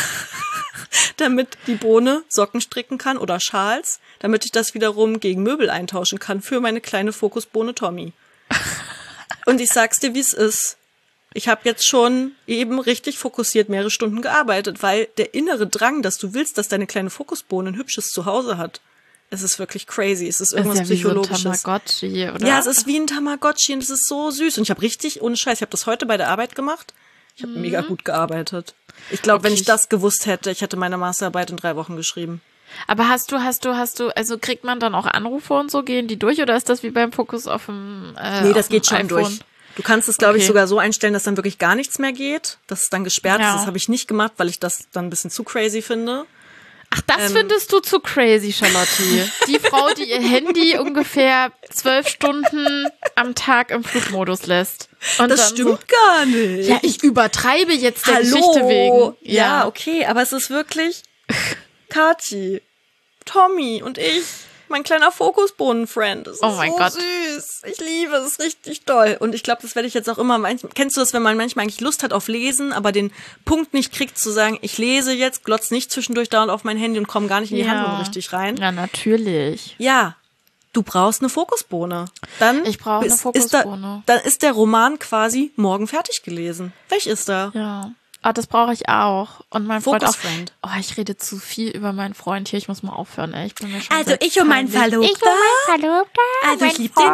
damit die Bohne Socken stricken kann oder Schals, damit ich das wiederum gegen Möbel eintauschen kann für meine kleine Fokusbohne Tommy. Und ich sag's dir, wie es ist. Ich habe jetzt schon eben richtig fokussiert mehrere Stunden gearbeitet, weil der innere Drang, dass du willst, dass deine kleine Fokusbohne ein hübsches Zuhause hat, es ist wirklich crazy. Es ist irgendwas Psychologisches. So ein Tamagotchi, oder? Ja, es ist wie ein Tamagotchi und es ist so süß. Und ich habe richtig, ohne Scheiß, ich habe das heute bei der Arbeit gemacht. Ich habe mega gut gearbeitet. Ich glaube, wenn ich das gewusst hätte, ich hätte meine Masterarbeit in 3 Wochen geschrieben. Aber hast du, also kriegt man dann auch Anrufe und so, gehen die durch oder ist das wie beim Fokus auf dem Nee, das geht schon iPhone? durch. Du kannst es, glaube ich, sogar so einstellen, dass dann wirklich gar nichts mehr geht, dass es dann gesperrt ist. Das habe ich nicht gemacht, weil ich das dann ein bisschen zu crazy finde. Ach, das findest du zu crazy, Charlotte. Die Frau, die ihr Handy ungefähr 12 Stunden am Tag im Flugmodus lässt. Und das stimmt so, gar nicht. Ja, ich übertreibe jetzt der Geschichte wegen. Ja, okay, aber es ist wirklich Kathi, Tommy und ich. Mein kleiner Fokusbohnen-Friend. Das ist so süß. Ich liebe es richtig doll. Und ich glaube, das werde ich jetzt auch immer. Kennst du das, wenn man manchmal eigentlich Lust hat auf Lesen, aber den Punkt nicht kriegt, zu sagen, ich lese jetzt, glotz nicht zwischendurch dauernd auf mein Handy und komme gar nicht in die Handlung richtig rein? Ja, natürlich. Ja, du brauchst eine Fokusbohne. Ich brauche eine Fokusbohne. Dann ist der Roman quasi morgen fertig gelesen. Welch ist da? Ja. Ah, das brauche ich auch. Und mein Freund auch. Friend. Oh, ich rede zu viel über meinen Freund hier. Ich muss mal aufhören, ey. Ich bin mir schon also ich und mein Verlobter. Ich und mein Verlobter. Also ich liebe den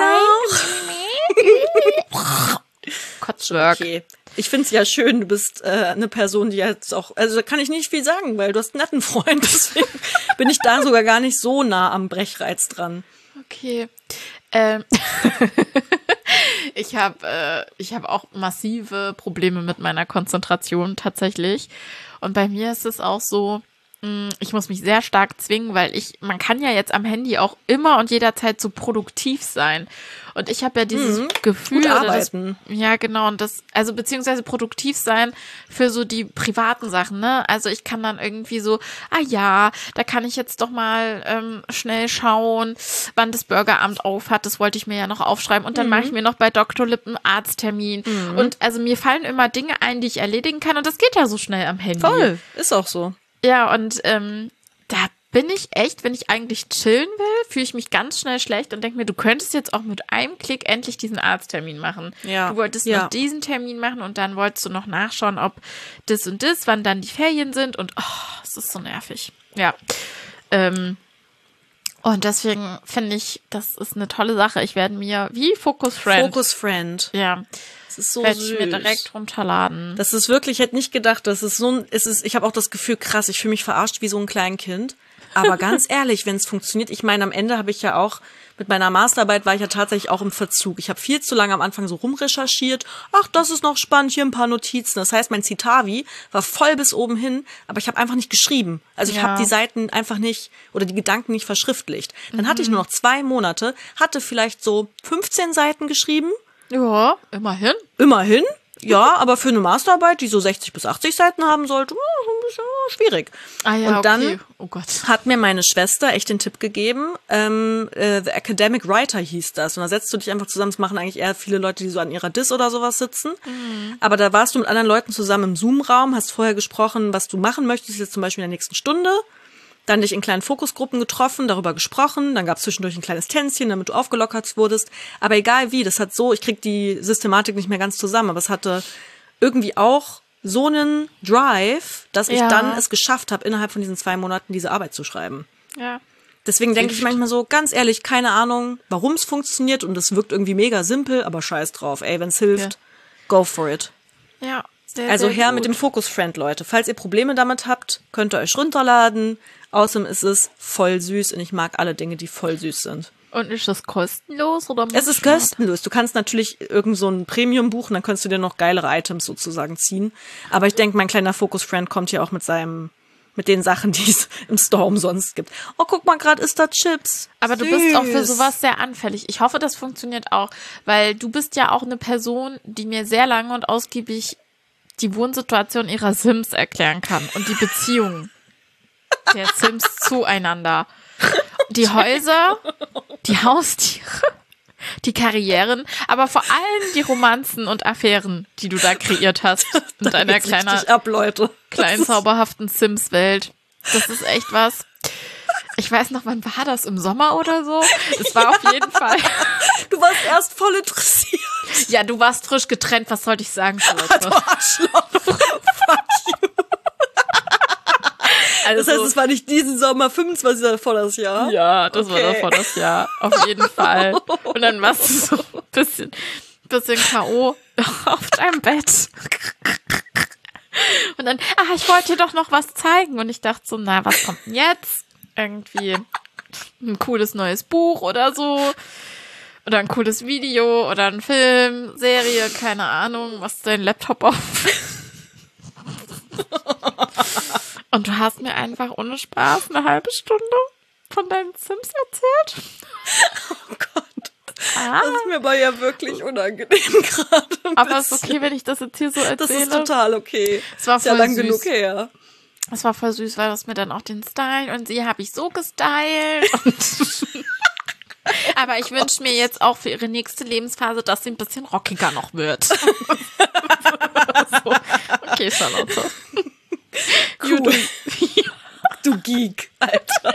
auch. Kotzwerk. Okay. Ich finde es ja schön, du bist eine Person, die jetzt auch, also da kann ich nicht viel sagen, weil du hast einen netten Freund. Deswegen bin ich da sogar gar nicht so nah am Brechreiz dran. Okay. Ich hab auch massive Probleme mit meiner Konzentration tatsächlich. Und bei mir ist es auch so, ich muss mich sehr stark zwingen, weil man kann ja jetzt am Handy auch immer und jederzeit so produktiv sein. Und ich habe ja dieses Gefühl, gut arbeiten. Ja, genau, und also beziehungsweise produktiv sein für so die privaten Sachen, ne? Also ich kann dann irgendwie so, da kann ich jetzt doch mal schnell schauen, wann das Bürgeramt auf hat. Das wollte ich mir ja noch aufschreiben. Und dann mache ich mir noch bei Dr. Lipp einen Arzttermin. Und also mir fallen immer Dinge ein, die ich erledigen kann. Und das geht ja so schnell am Handy. Voll, ist auch so. Ja, und da bin ich echt, wenn ich eigentlich chillen will, fühle ich mich ganz schnell schlecht und denke mir, du könntest jetzt auch mit einem Klick endlich diesen Arzttermin machen. Ja. Du wolltest noch diesen Termin machen und dann wolltest du noch nachschauen, ob das und das, wann dann die Ferien sind und es ist so nervig. Ja. Und deswegen finde ich, das ist eine tolle Sache. Ich werde mir, wie Focus Friend. Ja. Das ist so süß. süß. Ich mir direkt runterladen. Das ist wirklich, ich hätte nicht gedacht, dass es ich habe auch das Gefühl, krass, ich fühle mich verarscht wie so ein Kleinkind. Aber ganz ehrlich, wenn es funktioniert, ich meine, am Ende habe ich ja auch, mit meiner Masterarbeit war ich ja tatsächlich auch im Verzug. Ich habe viel zu lange am Anfang so rumrecherchiert. Ach, das ist noch spannend, hier ein paar Notizen. Das heißt, mein Citavi war voll bis oben hin, aber ich habe einfach nicht geschrieben. Also ich habe die Seiten einfach nicht, oder die Gedanken nicht verschriftlicht. Dann hatte ich nur noch 2 Monate, hatte vielleicht so 15 Seiten geschrieben. Ja, immerhin. Immerhin, ja, aber für eine Masterarbeit, die so 60 bis 80 Seiten haben sollte, ein bisschen schwierig. Und dann hat mir meine Schwester echt den Tipp gegeben, The Academic Writer hieß das. Und da setzt du dich einfach zusammen, das machen eigentlich eher viele Leute, die so an ihrer Dis oder sowas sitzen. Aber da warst du mit anderen Leuten zusammen im Zoom-Raum, hast vorher gesprochen, was du machen möchtest, jetzt zum Beispiel in der nächsten Stunde. Dann dich in kleinen Fokusgruppen getroffen, darüber gesprochen, dann gab es zwischendurch ein kleines Tänzchen, damit du aufgelockert wurdest. Aber egal wie, das hat so, ich krieg die Systematik nicht mehr ganz zusammen, aber es hatte irgendwie auch so einen Drive, dass ich dann es geschafft habe, innerhalb von diesen 2 Monaten diese Arbeit zu schreiben. Ja. Deswegen denke ich manchmal so, ganz ehrlich, keine Ahnung, warum es funktioniert und es wirkt irgendwie mega simpel, aber scheiß drauf. Ey, wenn es hilft, go for it. Ja. Sehr, also sehr her gut. mit dem Focus Friend, Leute. Falls ihr Probleme damit habt, könnt ihr euch runterladen. Außerdem ist es voll süß und ich mag alle Dinge, die voll süß sind. Und ist das kostenlos oder? Es ist kostenlos. Du kannst natürlich irgend so ein Premium buchen, dann kannst du dir noch geilere Items sozusagen ziehen. Aber ich denke, mein kleiner Focus Friend kommt hier auch mit den Sachen, die es im Store umsonst gibt. Oh, guck mal, gerade ist da Chips. Aber süß. Du bist auch für sowas sehr anfällig. Ich hoffe, das funktioniert auch, weil du bist ja auch eine Person, die mir sehr lange und ausgiebig die Wohnsituation ihrer Sims erklären kann und die Beziehung der Sims zueinander. Die Häuser, die Haustiere, die Karrieren, aber vor allem die Romanzen und Affären, die du da kreiert hast in deiner kleinen zauberhaften Sims-Welt. Das ist echt was. Ich weiß noch, wann war das? Im Sommer oder so? Das war auf jeden Fall. Du warst erst voll interessiert. Ja, du warst frisch getrennt. Was sollte ich sagen? Du Arschloch. Fuck you. Also, das heißt, es war nicht diesen Sommer, 25 vor das Jahr? Ja, das war davor das Jahr. Auf jeden Fall. Und dann warst du so ein bisschen K.O. auf deinem Bett. Und dann, ich wollte dir doch noch was zeigen. Und ich dachte so, na, was kommt denn jetzt? Irgendwie ein cooles neues Buch oder so. Oder ein cooles Video oder ein Film, Serie, keine Ahnung, was dein Laptop auf. Und du hast mir einfach ohne Spaß eine halbe Stunde von deinen Sims erzählt. Oh Gott. Das ist mir aber ja wirklich unangenehm gerade. Aber es ist okay, wenn ich das jetzt hier so erzähle. Das ist total okay. Es war voll lang süß. Genug her. Es war voll süß, weil das mir dann auch den Style und sie habe ich so gestylt. Aber ich wünsche mir jetzt auch für ihre nächste Lebensphase, dass sie ein bisschen rockiger noch wird. So. Okay, Charlotte. Cool. Du Geek, Alter.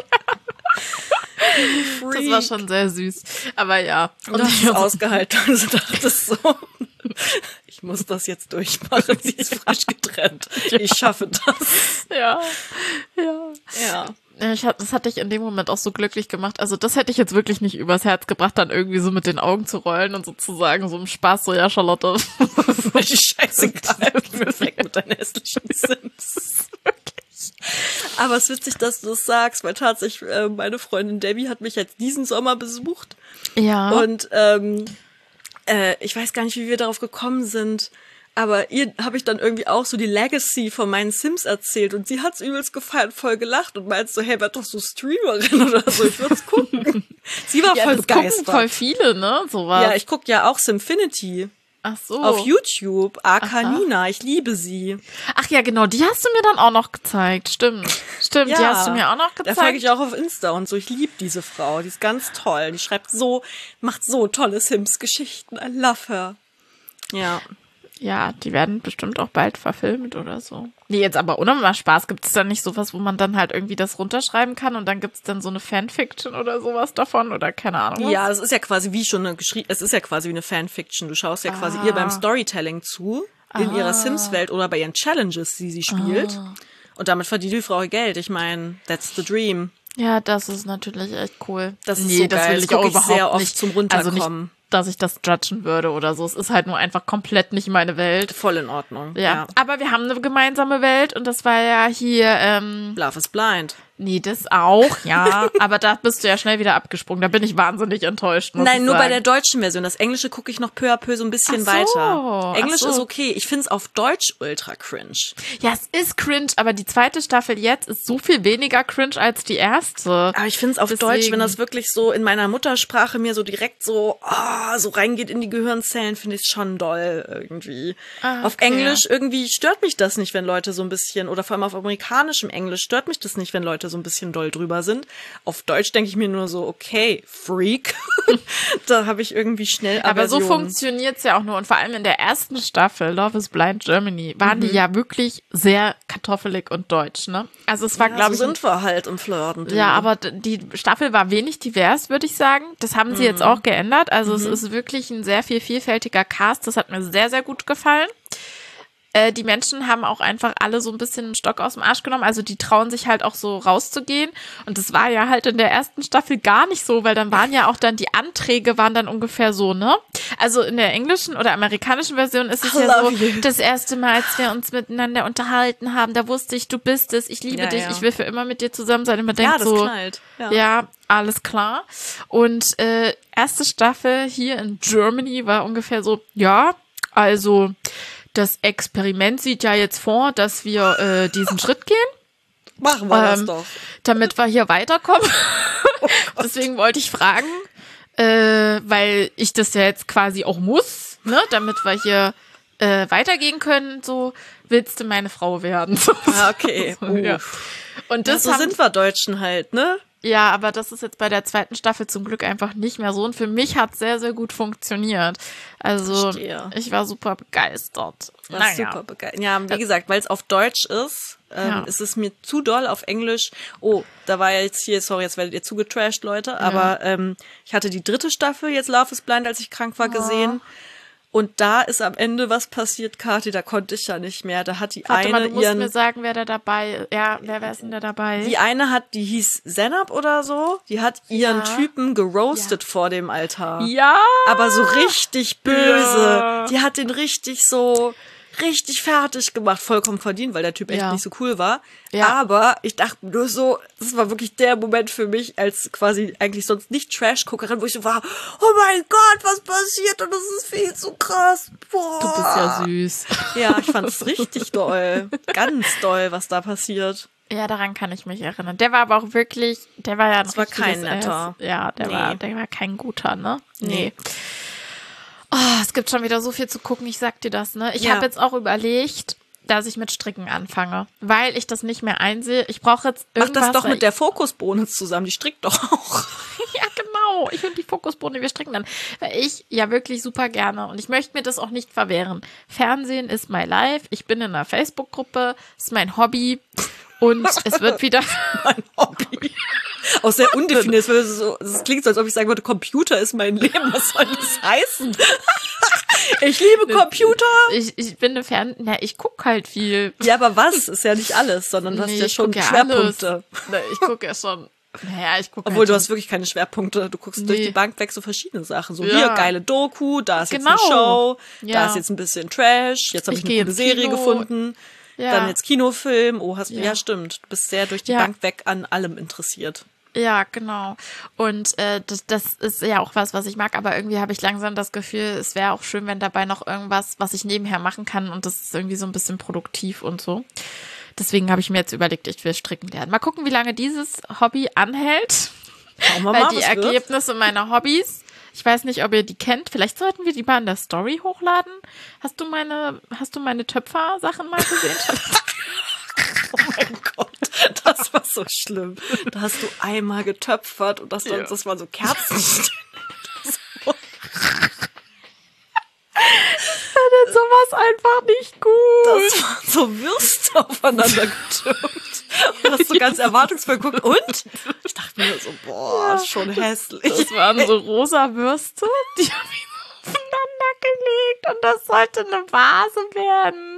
Das war schon sehr süß. Aber ja. Und du hast es ausgehalten. Also dachtest so, ich muss das jetzt durchmachen. Sie ist frisch getrennt. Ich schaffe das. Ja. Das hat dich in dem Moment auch so glücklich gemacht. Also das hätte ich jetzt wirklich nicht übers Herz gebracht, dann irgendwie so mit den Augen zu rollen und sozusagen so im Spaß so, ja, Charlotte. Scheißegal. Perfekt mit deinen hässlichen Sims. Aber es ist witzig, dass du das sagst, weil tatsächlich meine Freundin Debbie hat mich jetzt diesen Sommer besucht. Ja. Und Ich weiß gar nicht, wie wir darauf gekommen sind. Aber ihr habe ich dann irgendwie auch so die Legacy von meinen Sims erzählt und sie hat's übelst gefeiert, voll gelacht und meint so, hey, werd doch so Streamerin oder so, ich würd's gucken. Sie war voll das begeistert. gucken voll viele, ne, sowas. Ja, ich guck ja auch Simfinity. Ach so. Auf YouTube. Arcanina, ich liebe sie. Ach ja, genau, die hast du mir dann auch noch gezeigt. Stimmt, die hast du mir auch noch gezeigt. Da folge ich auch auf Insta und so. Ich liebe diese Frau, die ist ganz toll. Die macht so tolle Sims-Geschichten. I love her. Ja. Ja, die werden bestimmt auch bald verfilmt oder so. Nee, jetzt aber ohne mal Spaß. Gibt es da nicht sowas, wo man dann halt irgendwie das runterschreiben kann und dann gibt es dann so eine Fanfiction oder sowas davon oder keine Ahnung was? Ja, das ist ja quasi wie schon es ist ja quasi wie eine Fanfiction. Du schaust ja quasi ihr beim Storytelling zu, in ihrer Sims-Welt oder bei ihren Challenges, die sie spielt. Und damit verdient die Frau ihr Geld. Ich meine, that's the dream. Ja, das ist natürlich echt cool. Das ist so das geil. will ich auch überhaupt sehr oft nicht zum Runterkommen. Also nicht, dass ich das judgen würde oder so. Es ist halt nur einfach komplett nicht meine Welt. Voll in Ordnung. Ja. Aber wir haben eine gemeinsame Welt und das war ja hier Love is Blind. Nee, das auch, ja. Aber da bist du ja schnell wieder abgesprungen. Da bin ich wahnsinnig enttäuscht. Nein, nur bei der deutschen Version. Das Englische gucke ich noch peu à peu so ein bisschen weiter. Englisch ist okay. Ich finde es auf Deutsch ultra cringe. Ja, es ist cringe, aber die zweite Staffel jetzt ist so viel weniger cringe als die erste. Aber ich finde es auf Deutsch, wenn das wirklich so in meiner Muttersprache mir so direkt so reingeht in die Gehirnzellen, finde ich es schon doll irgendwie. Okay. Auf Englisch irgendwie stört mich das nicht, wenn Leute so ein bisschen, oder vor allem auf amerikanischem Englisch stört mich das nicht, wenn Leute so ein bisschen doll drüber sind. Auf Deutsch denke ich mir nur so, okay, Freak. Da habe ich irgendwie schnell Aversion. Aber so funktioniert's ja auch nur. Und vor allem in der ersten Staffel, Love is Blind Germany, waren die ja wirklich sehr kartoffelig und deutsch, ne? Also es war, glaube ich... So sind wir halt im Flirten. Ja, aber die Staffel war wenig divers, würde ich sagen. Das haben sie jetzt auch geändert. Also es ist wirklich ein sehr vielfältiger Cast. Das hat mir sehr, sehr gut gefallen. Die Menschen haben auch einfach alle so ein bisschen einen Stock aus dem Arsch genommen. Also die trauen sich halt auch so rauszugehen. Und das war ja halt in der ersten Staffel gar nicht so, weil dann waren ja auch dann die Anträge waren dann ungefähr so, ne? Also in der englischen oder amerikanischen Version ist es ja so, das erste Mal, als wir uns miteinander unterhalten haben, da wusste ich, du bist es, ich liebe dich, ich will für immer mit dir zusammen sein. Und man denkt das so, knallt. Ja, alles klar. Und erste Staffel hier in Germany war ungefähr so, ja, also das Experiment sieht ja jetzt vor, dass wir diesen Schritt gehen. Machen wir das doch. Damit wir hier weiterkommen. Deswegen wollte ich fragen, weil ich das ja jetzt quasi auch muss, ne, damit wir hier weitergehen können, so, willst du meine Frau werden? So. Okay. Ja. Und das so sind wir Deutschen halt, ne? Ja, aber das ist jetzt bei der zweiten Staffel zum Glück einfach nicht mehr so. Und für mich hat es sehr, sehr gut funktioniert. Also ich war super begeistert. Super begeistert. Ja, wie gesagt, weil es auf Deutsch ist, ist es mir zu doll auf Englisch. Oh, da war ja jetzt hier, sorry, jetzt werdet ihr zugetrashed, Leute. Aber ich hatte die 3. Staffel, jetzt Love is Blind, als ich krank war, gesehen. Und da ist am Ende was passiert, Kathi, da konnte ich ja nicht mehr. Da hat die Warte eine mal, du musst mir sagen, wer da dabei ist. Ja, wer ist denn da dabei? Die eine die hieß Zenab oder so, die hat ihren Typen geroastet vor dem Altar. Ja! Aber so richtig böse. Ja. Die hat den richtig fertig gemacht, vollkommen verdient, weil der Typ echt nicht so cool war. Ja. Aber ich dachte nur so, das war wirklich der Moment für mich, als quasi eigentlich sonst nicht Trash-Guckerin, wo ich so war, oh mein Gott, was passiert? Und das ist viel zu krass. Boah. Du bist ja süß. Ja, ich fand's richtig doll. Ganz doll, was da passiert. Ja, daran kann ich mich erinnern. Der war aber auch wirklich, der war ja ein das war kein netter. Ja, der war kein guter, ne? Nee. Oh, es gibt schon wieder so viel zu gucken, ich sag dir das, ne? Ich habe jetzt auch überlegt, dass ich mit Stricken anfange, weil ich das nicht mehr einsehe. Ich brauche jetzt irgendwas. Mach das doch mit der Fokusbohne zusammen, die strickt doch auch. Ja, genau. Ich und die Fokusbohne, wir stricken dann. Weil ich ja wirklich super gerne und ich möchte mir das auch nicht verwehren. Fernsehen ist my life. Ich bin in einer Facebook-Gruppe, ist mein Hobby und es wird wieder mein Hobby. Auch sehr undefiniert. Es klingt so, als ob ich sagen würde, Computer ist mein Leben. Was soll das heißen? Ich liebe Computer. Ich bin ich gucke halt viel. Ja, aber was? Ist ja nicht alles, sondern du hast ja schon Schwerpunkte. Ich gucke ja schon. Naja, ich gucke. Obwohl, du hast wirklich keine Schwerpunkte. Du guckst durch die Bank weg so verschiedene Sachen. So hier, geile Doku, da ist jetzt eine Show, da ist jetzt ein bisschen Trash, jetzt habe ich eine gute Serie gefunden. Ja. Dann jetzt Kinofilm. Oh, ja, stimmt. Du bist sehr durch die Bank weg an allem interessiert. Ja, genau. Und das ist ja auch was ich mag, aber irgendwie habe ich langsam das Gefühl, es wäre auch schön, wenn dabei noch irgendwas, was ich nebenher machen kann und das ist irgendwie so ein bisschen produktiv und so. Deswegen habe ich mir jetzt überlegt, ich will stricken lernen. Mal gucken, wie lange dieses Hobby anhält. Schauen wir Weil mal, die was wird. Ergebnisse meiner Hobbys, ich weiß nicht, ob ihr die kennt. Vielleicht sollten wir die mal in der Story hochladen. Hast du meine Töpfer-Sachen mal gesehen? Oh mein Gott, das war so schlimm. Da hast du einmal getöpfert und das waren so Kerzen. Denn sowas einfach nicht gut. Das waren so Würste aufeinander getürmt. Und hast so ganz erwartungsvoll geguckt. Und? Ich dachte mir so, boah, ist schon hässlich. Das waren so rosa Würste, die habe ich so aufeinander gelegt und das sollte eine Vase werden.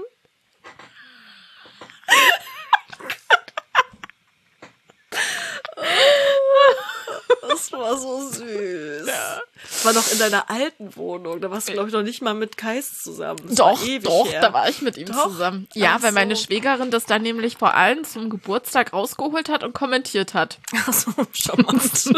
Das war so süß. Ja. Das war noch in deiner alten Wohnung. Da warst du, glaube ich, noch nicht mal mit Kais zusammen. Das Doch, war ewig doch, her. da war ich mit ihm zusammen. Ja, weil meine Schwägerin das dann nämlich vor allem zum Geburtstag rausgeholt hat und kommentiert hat. Ach so, charmant.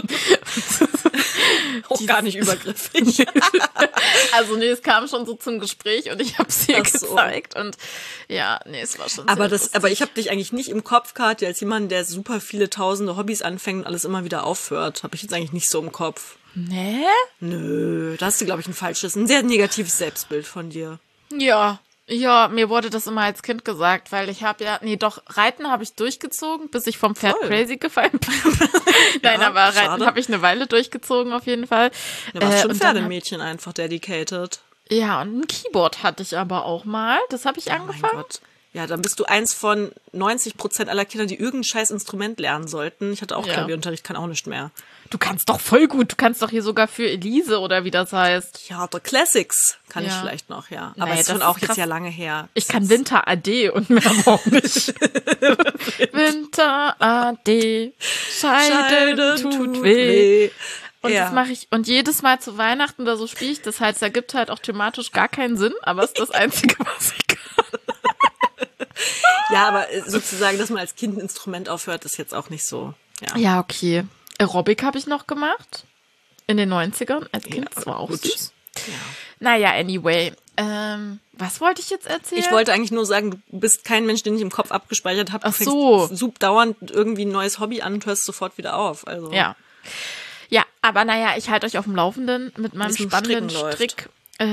Auch gar nicht übergriffig. Also nee, es kam schon so zum Gespräch und ich habe es ihr gezeigt und ja, nee, es war schon aber ich habe dich eigentlich nicht im Kopf, Katja, als jemand, der super viele tausende Hobbys anfängt und alles immer wieder aufhört. Habe ich jetzt eigentlich nicht so im Kopf. Nee? Nö, da hast du, glaube ich, ein sehr negatives Selbstbild von dir. Ja, mir wurde das immer als Kind gesagt, weil ich habe Reiten habe ich durchgezogen, bis ich vom Pferd crazy gefallen bin. Nein, aber Reiten habe ich eine Weile durchgezogen auf jeden Fall. Du warst schon Pferdemädchen einfach dedicated. Ja, und ein Keyboard hatte ich aber auch mal. Das habe ich angefangen. Mein Gott. Ja, dann bist du eins von 90% aller Kinder, die irgendein scheiß Instrument lernen sollten. Ich hatte auch Klavierunterricht, kann auch nicht mehr. Du kannst doch voll gut. Du kannst doch hier sogar für Elise oder wie das heißt. Ja, The Classics kann ich vielleicht noch, ja. Aber es ist schon auch jetzt ja lange her. Ich kann Winter AD und mehr auch nicht. Winter AD, Scheiden tut weh. Und das mache ich, und jedes Mal zu Weihnachten oder so spiele ich das halt. Es ergibt halt auch thematisch gar keinen Sinn, aber es ist das Einzige, was ich kann. Ja, aber sozusagen, dass man als Kind ein Instrument aufhört, ist jetzt auch nicht so. Ja, okay. Aerobic habe ich noch gemacht. In den 90ern. Als Kind, das war auch süß. Ja. Naja, anyway. Was wollte ich jetzt erzählen? Ich wollte eigentlich nur sagen, du bist kein Mensch, den ich im Kopf abgespeichert habe. Ach so. Du fängst dauernd irgendwie ein neues Hobby an und hörst sofort wieder auf. Also. Ja. Ja, aber naja, ich halte euch auf dem Laufenden mit meinem spannenden Strick.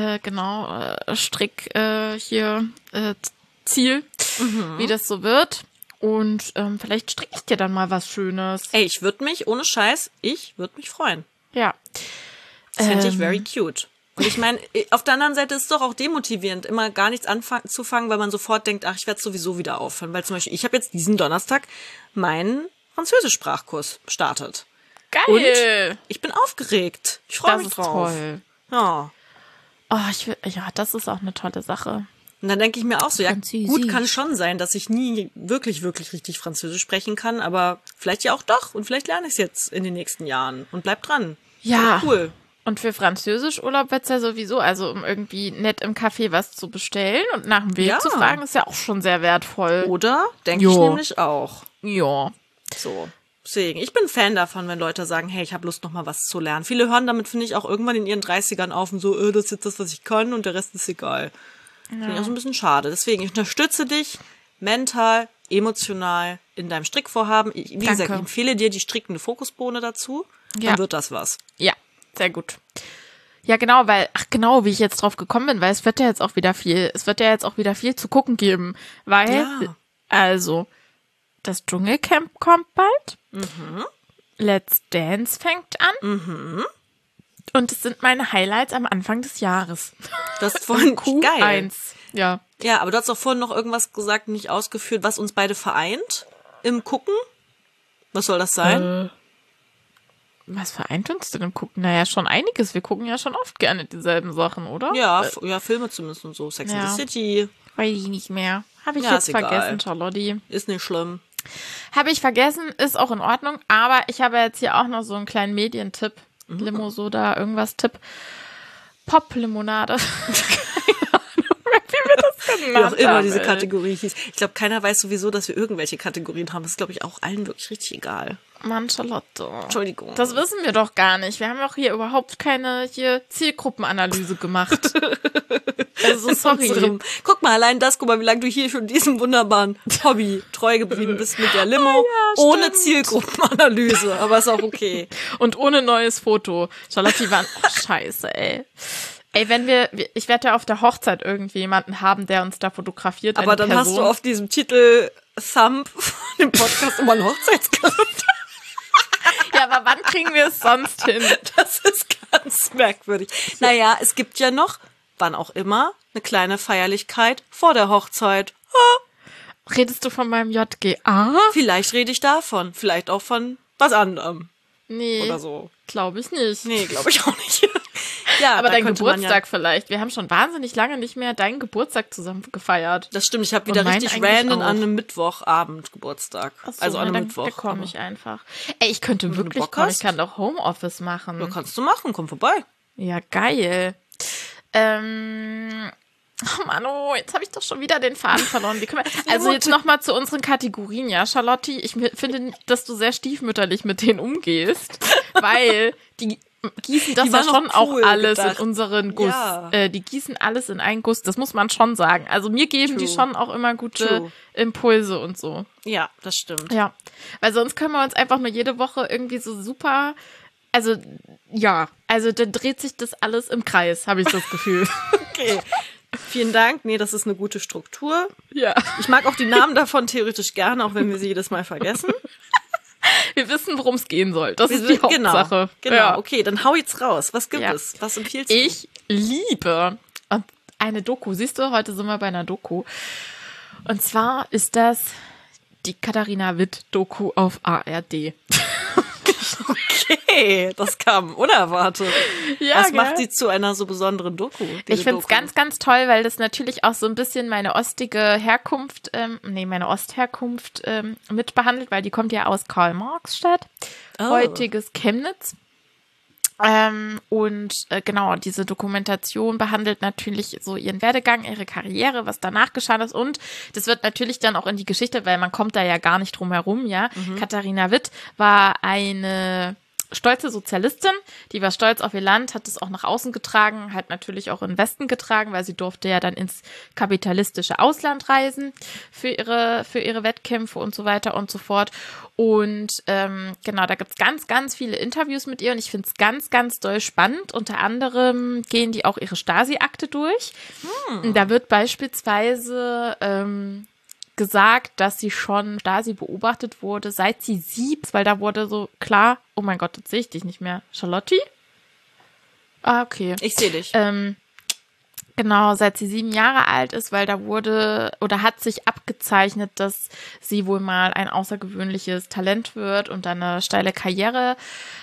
Ziel, wie das so wird. Und vielleicht stricke ich dir dann mal was Schönes. Ey, ich würde mich freuen. Ja. Das finde ich very cute. Und ich meine, auf der anderen Seite ist es doch auch demotivierend, immer gar nichts anzufangen, weil man sofort denkt, ach, ich werde sowieso wieder aufhören. Weil zum Beispiel, ich habe jetzt diesen Donnerstag meinen Französisch-Sprachkurs gestartet. Geil! Und ich bin aufgeregt. Ich freue mich drauf. Toll. Ja. Oh, das ist auch eine tolle Sache. Und dann denke ich mir auch so, ja, gut, kann schon sein, dass ich nie wirklich, wirklich richtig Französisch sprechen kann, aber vielleicht ja auch doch. Und vielleicht lerne ich es jetzt in den nächsten Jahren und bleib dran. Ja. Cool. Und für Französischurlaub wird's ja sowieso, also um irgendwie nett im Café was zu bestellen und nach dem Weg zu fragen, ist ja auch schon sehr wertvoll. Oder? Denke ich nämlich auch. Ja. So. Deswegen, ich bin Fan davon, wenn Leute sagen, hey, ich habe Lust, noch mal was zu lernen. Viele hören damit, finde ich, auch irgendwann in ihren 30ern auf und so, das ist jetzt das, was ich kann und der Rest ist egal. Ja. Finde ich auch so ein bisschen schade. Deswegen, ich unterstütze dich mental, emotional in deinem Strickvorhaben. Wie gesagt, ich empfehle dir die strickende Fokusbohne dazu. Dann wird das was. Ja, sehr gut. Ja, genau, wie ich jetzt drauf gekommen bin, weil es wird ja jetzt auch wieder viel zu gucken geben. Weil, also, das Dschungelcamp kommt bald. Mhm. Let's Dance fängt an. Mhm. Und es sind meine Highlights am Anfang des Jahres. Das ist voll geil. Ja. Ja, aber du hast doch vorhin noch irgendwas gesagt, nicht ausgeführt, was uns beide vereint im Gucken. Was soll das sein? Was vereint uns denn im Gucken? Naja, schon einiges. Wir gucken ja schon oft gerne dieselben Sachen, oder? Ja, Filme zumindest und so. Sex and the City. Weiß ich nicht mehr. Habe ich jetzt vergessen, Charlotte. Ist nicht schlimm. Habe ich vergessen, ist auch in Ordnung. Aber ich habe jetzt hier auch noch so einen kleinen Medientipp. Limo, Soda, irgendwas Tipp. Pop-Limonade. Keine Ahnung, wie wir das genannt haben. Wie auch immer diese Kategorie hieß. Ich glaube, keiner weiß sowieso, dass wir irgendwelche Kategorien haben. Das ist, glaube ich, auch allen wirklich richtig egal. Mann, Charlotte. Entschuldigung. Das wissen wir doch gar nicht. Wir haben auch hier überhaupt keine Zielgruppenanalyse gemacht. Also sorry. Guck mal, wie lange du hier schon diesem wunderbaren Hobby treu geblieben bist mit der Limo. Ohne Zielgruppenanalyse, aber ist auch okay. Und ohne neues Foto. Charlotte war... Oh, scheiße, ey. Ey, ich werde ja auf der Hochzeit irgendwie jemanden haben, der uns da fotografiert. Aber dann hast du auf diesem Titel Thumb von dem Podcast immer ein Hochzeitskleid. Ja, aber wann kriegen wir es sonst hin? Das ist ganz merkwürdig. Naja, es gibt ja noch, wann auch immer, eine kleine Feierlichkeit vor der Hochzeit. Redest du von meinem JGA? Vielleicht rede ich davon. Vielleicht auch von was anderem. Nee. Oder so. Glaube ich nicht. Nee, glaube ich auch nicht. Ja, aber dein Geburtstag vielleicht. Wir haben schon wahnsinnig lange nicht mehr deinen Geburtstag zusammen gefeiert. Das stimmt, ich habe wieder richtig random an einem Mittwochabend Geburtstag. Achso, also an einem Mittwoch. Da komme ich einfach. Ey, ich könnte wirklich kommen. Ich kann doch Homeoffice machen. Ja, kannst du machen, komm vorbei. Ja, geil. Oh Mann, jetzt habe ich doch schon wieder den Faden verloren. Also jetzt nochmal zu unseren Kategorien, ja, Charlotte. Ich finde, dass du sehr stiefmütterlich mit denen umgehst, weil die gießen das ja schon auch alles in unseren Guss. Ja. Die gießen alles in einen Guss, das muss man schon sagen. Also mir geben die schon auch immer gute Impulse und so. Ja, das stimmt. Ja, weil sonst können wir uns einfach nur jede Woche irgendwie so super... Also, ja, dann dreht sich das alles im Kreis, habe ich das Gefühl. Okay. Vielen Dank. Nee, das ist eine gute Struktur. Ja. Ich mag auch die Namen davon theoretisch gerne, auch wenn wir sie jedes Mal vergessen. Wir wissen, worum es gehen soll. Das ist die Hauptsache. Genau. Ja. Okay, dann hau jetzt raus. Was gibt es? Was empfiehlst du? Ich liebe eine Doku. Siehst du, heute sind wir bei einer Doku. Und zwar ist das die Katharina Witt-Doku auf ARD. Okay, das kam unerwartet. Ja, was macht sie zu einer so besonderen Doku? Ich finde es ganz, ganz toll, weil das natürlich auch so ein bisschen meine Ostherkunft mit behandelt, weil die kommt ja aus Karl-Marx-Stadt, heutiges Chemnitz. Genau, diese Dokumentation behandelt natürlich so ihren Werdegang, ihre Karriere, was danach geschah ist, und das wird natürlich dann auch in die Geschichte, weil man kommt da ja gar nicht drum herum, ja. Katharina Witt war eine stolze Sozialistin, die war stolz auf ihr Land, hat es auch nach außen getragen, halt natürlich auch in den Westen getragen, weil sie durfte ja dann ins kapitalistische Ausland reisen für ihre Wettkämpfe und so weiter und so fort. Und genau, da gibt's ganz, ganz viele Interviews mit ihr und ich finde es ganz, ganz doll spannend. Unter anderem gehen die auch ihre Stasi-Akte durch. Da wird beispielsweise gesagt, dass sie schon Stasi beobachtet wurde, seit sie 7, weil da wurde so klar, oh mein Gott, jetzt sehe ich dich nicht mehr. Charlotte? Ah, okay. Ich sehe dich. Genau, seit sie 7 Jahre alt ist, weil da hat sich abgezeichnet, dass sie wohl mal ein außergewöhnliches Talent wird und dann eine steile Karriere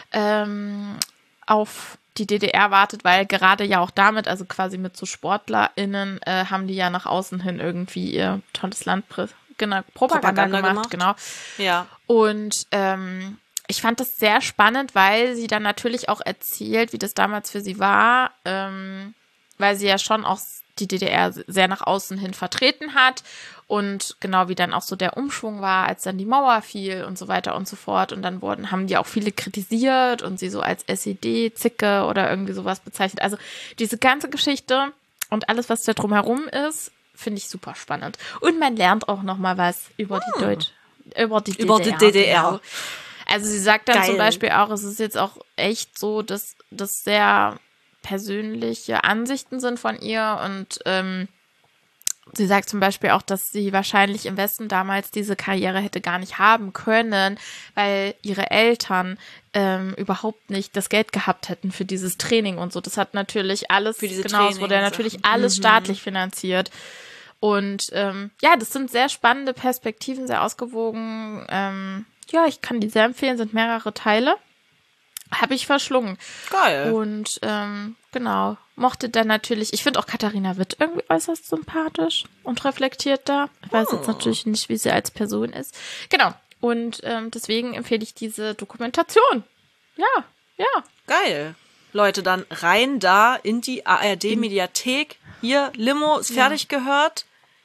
auf die DDR wartet, weil gerade ja auch damit, also quasi mit so SportlerInnen, haben die ja nach außen hin irgendwie ihr tolles Land Propaganda gemacht. Genau. Ja. Und ich fand das sehr spannend, weil sie dann natürlich auch erzählt, wie das damals für sie war, weil sie ja schon auch die DDR sehr nach außen hin vertreten hat und genau wie dann auch so der Umschwung war, als dann die Mauer fiel und so weiter und so fort, und dann haben die auch viele kritisiert und sie so als SED-Zicke oder irgendwie sowas bezeichnet. Also diese ganze Geschichte und alles, was da drumherum ist, finde ich super spannend. Und man lernt auch noch mal was über die DDR. Genau. Also sie sagt dann zum Beispiel auch, es ist jetzt auch echt so, dass das sehr persönliche Ansichten sind von ihr, und sie sagt zum Beispiel auch, dass sie wahrscheinlich im Westen damals diese Karriere hätte gar nicht haben können, weil ihre Eltern überhaupt nicht das Geld gehabt hätten für dieses Training und so. Das hat natürlich alles, es wurde ja natürlich alles staatlich finanziert. Und das sind sehr spannende Perspektiven, sehr ausgewogen. Ich kann die sehr empfehlen, sind mehrere Teile. Habe ich verschlungen. Geil. Und genau, mochte dann natürlich, ich finde auch Katharina Witt irgendwie äußerst sympathisch und reflektiert da. Ich weiß jetzt natürlich nicht, wie sie als Person ist. Genau, und deswegen empfehle ich diese Dokumentation. Ja. Geil. Leute, dann rein da in die ARD-Mediathek. Hier, Limo ist fertig gehört.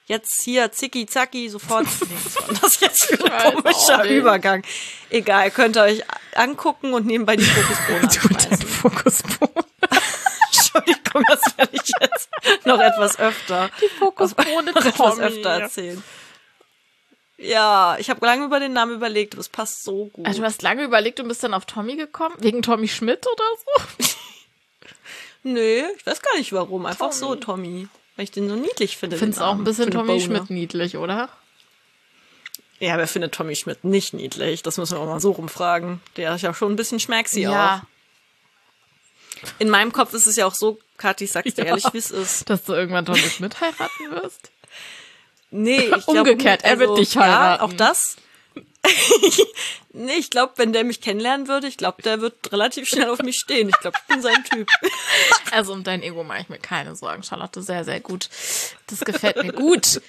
jetzt hier, zicki, zacki, sofort. Nee, was war das jetzt für ein komischer Übergang? Egal, könnt ihr euch angucken und nebenbei die Fokusbohne anschmeißen. Fokusbohne. Entschuldigung, das werde ich jetzt noch etwas öfter. Die Fokusbohne noch etwas öfter erzählen. Ja, ich habe lange über den Namen überlegt, aber es passt so gut. Also du hast lange überlegt und bist dann auf Tommy gekommen? Wegen Tommy Schmidt oder so? Nö, ich weiß gar nicht warum. Einfach so Tommy. Weil ich den so niedlich finde. Ich finde es auch ein bisschen Tommy Schmidt niedlich, oder? Ja, wer findet Tommy Schmidt nicht niedlich? Das müssen wir auch mal so rumfragen. Der ist ja schon ein bisschen schmacksy auch. In meinem Kopf ist es ja auch so, Kathi, ich sag's dir ehrlich, wie es ist. Dass du irgendwann Tommy Schmidt heiraten wirst? Nee, ich glaube... Umgekehrt, er wird dich heiraten. Ja, auch das. Nee, ich glaube, wenn der mich kennenlernen würde, ich glaube, der wird relativ schnell auf mich stehen. Ich glaube, ich bin sein Typ. Also um dein Ego mache ich mir keine Sorgen, Charlotte. Sehr, sehr gut. Das gefällt mir gut.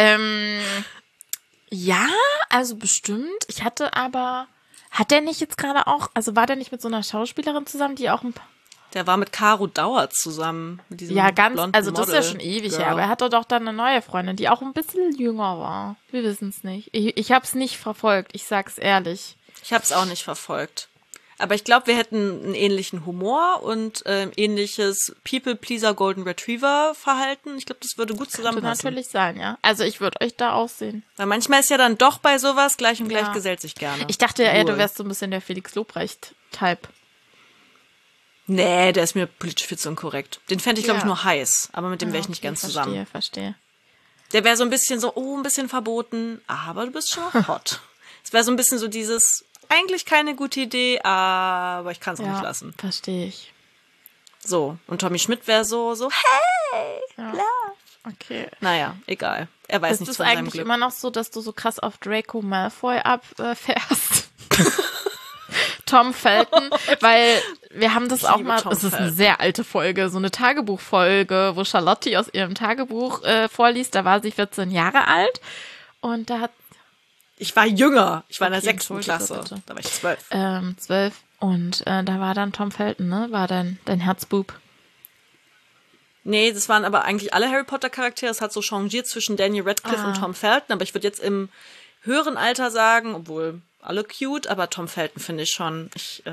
Ja, also bestimmt. Ich hatte aber... Hat der nicht jetzt gerade auch... Also war der nicht mit so einer Schauspielerin zusammen, die auch ein paar... Der war mit Caro Dauer zusammen. Mit diesem blonden also das ist ja schon ewig her, aber er hatte doch dann eine neue Freundin, die auch ein bisschen jünger war. Wir wissen es nicht. Ich habe es nicht verfolgt, ich sag's ehrlich. Ich habe es auch nicht verfolgt. Aber ich glaube, wir hätten einen ähnlichen Humor und ähnliches People-Pleaser Golden Retriever-Verhalten. Ich glaube, das würde gut zusammenpassen. Könnte natürlich sein, ja. Also ich würde euch da auch sehen. Weil manchmal ist ja dann doch bei sowas gleich und gleich gesellt sich gerne. Ich dachte ja, du wärst so ein bisschen der Felix Lobrecht-Type. Nee, der ist mir politisch viel zu unkorrekt. Den fände ich, glaube ich, nur heiß. Aber mit dem wäre ich nicht ganz zusammen. Verstehe. Der wäre so ein bisschen so, ein bisschen verboten, aber du bist schon hot. Es wäre so ein bisschen so dieses, eigentlich keine gute Idee, aber ich kann es auch nicht lassen. Verstehe ich. So, und Tommy Schmidt wäre so, hey, love. Okay. Naja, egal. Er weiß nichts von seinem Glück. Ist es eigentlich immer noch so, dass du so krass auf Draco Malfoy abfährst? Tom Felton, weil wir haben das auch mal, es ist eine sehr alte Folge, so eine Tagebuchfolge, wo Charlotte aus ihrem Tagebuch vorliest, da war sie 14 Jahre alt und da hat... Ich war jünger, ich war in der 6. Klasse, bitte. Da war ich 12. 12 und da war dann Tom Felton, ne, war dein Herzbub. Nee, das waren aber eigentlich alle Harry Potter Charaktere, es hat so changiert zwischen Daniel Radcliffe und Tom Felton, aber ich würde jetzt im höheren Alter sagen, obwohl... alle cute, aber Tom Felton finde ich schon. Ich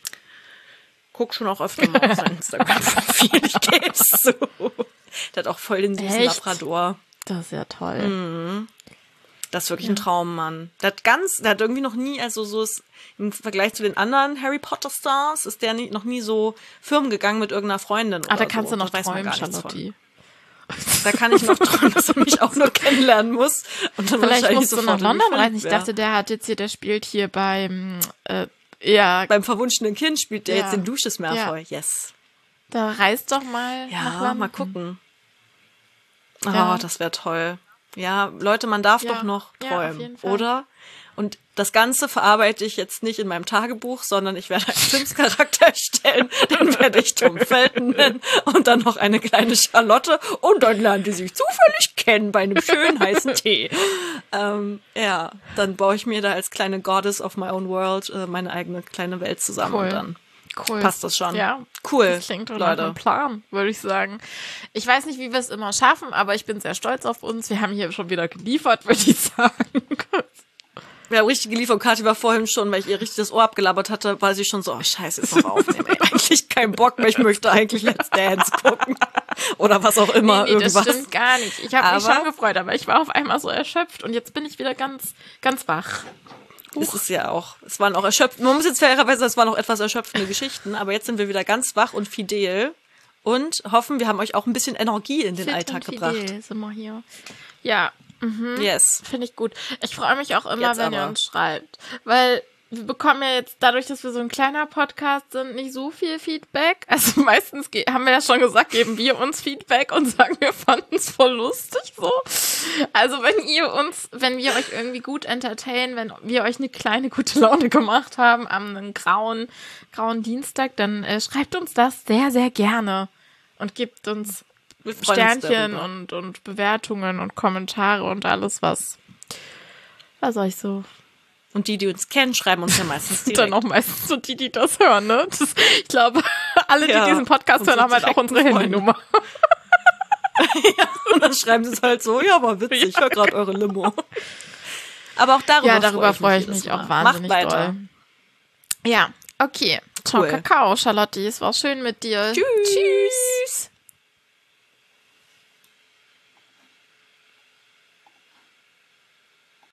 gucke schon auch öfter mal auf sein Instagram-Profil. Ich gebe es zu. Der hat auch voll den süßen Labrador. Das ist ja toll. Mhm. Das ist wirklich ein Traummann. Der hat irgendwie noch nie, also so ist im Vergleich zu den anderen Harry Potter Stars, ist der noch nie so firm gegangen mit irgendeiner Freundin. Da kannst du noch träumen, Charlotte. Da kann ich noch träumen, dass er mich auch nur kennenlernen muss. Und dann vielleicht musst du nach London reisen. Ich dachte, der spielt hier beim beim verwunschenen Kind spielt der jetzt den Lucius Malfoy. Yes. Da reist doch mal nach London. Mal gucken. Oh, das wäre toll. Ja, Leute, man darf doch noch träumen, auf jeden Fall. Oder? Und das Ganze verarbeite ich jetzt nicht in meinem Tagebuch, sondern ich werde einen Sims-Charakter erstellen, den werde ich Tom Felton nennen und dann noch eine kleine Charlotte und dann lernen die sich zufällig kennen bei einem schönen heißen Tee. Dann baue ich mir da als kleine Goddess of my own world meine eigene kleine Welt zusammen und dann passt das schon. Ja, cool, das klingt doch nach einem Plan, würde ich sagen. Ich weiß nicht, wie wir es immer schaffen, aber ich bin sehr stolz auf uns. Wir haben hier schon wieder geliefert, würde ich sagen. Wir haben richtig geliefert. Kathi war vorhin schon, weil ich ihr richtig das Ohr abgelabert hatte, war sie schon so, scheiße, jetzt noch aufnehmen. Ey, eigentlich keinen Bock mehr, ich möchte eigentlich Let's Dance gucken. Oder was auch immer, irgendwas. Das stimmt gar nicht. Ich habe mich schon gefreut, aber ich war auf einmal so erschöpft und jetzt bin ich wieder ganz, ganz wach. Es ist ja auch, es waren auch erschöpfend, man muss jetzt fairerweise sagen, es waren auch etwas erschöpfende Geschichten, aber jetzt sind wir wieder ganz wach und fidel und hoffen, wir haben euch auch ein bisschen Energie in den Alltag gebracht. Fidel sind wir hier. Ja. Yes. Finde ich gut. Ich freue mich auch immer, wenn ihr uns schreibt, weil wir bekommen ja jetzt, dadurch, dass wir so ein kleiner Podcast sind, nicht so viel Feedback. Also meistens haben wir ja schon gesagt, geben wir uns Feedback und sagen, wir fanden es voll lustig so. Also wenn wir euch irgendwie gut entertainen, wenn wir euch eine kleine gute Laune gemacht haben am einem grauen Dienstag, dann schreibt uns das sehr, sehr gerne und gebt uns Sternchen und Bewertungen und Kommentare und alles, was euch so. Und die uns kennen, schreiben uns ja meistens direkt. Dann auch meistens so die das hören, ne? Ich glaube, alle, die diesen Podcast hören, haben halt auch unsere Handynummer. Ja, dann schreiben sie es halt so, ja, war witzig, ich höre gerade eure Limo. Aber auch darüber freue ich mich auch wahnsinnig Macht weiter. doll. Ja, okay. Ciao, Cool. Kakao, Charlotte. Es war schön mit dir. Tschüss.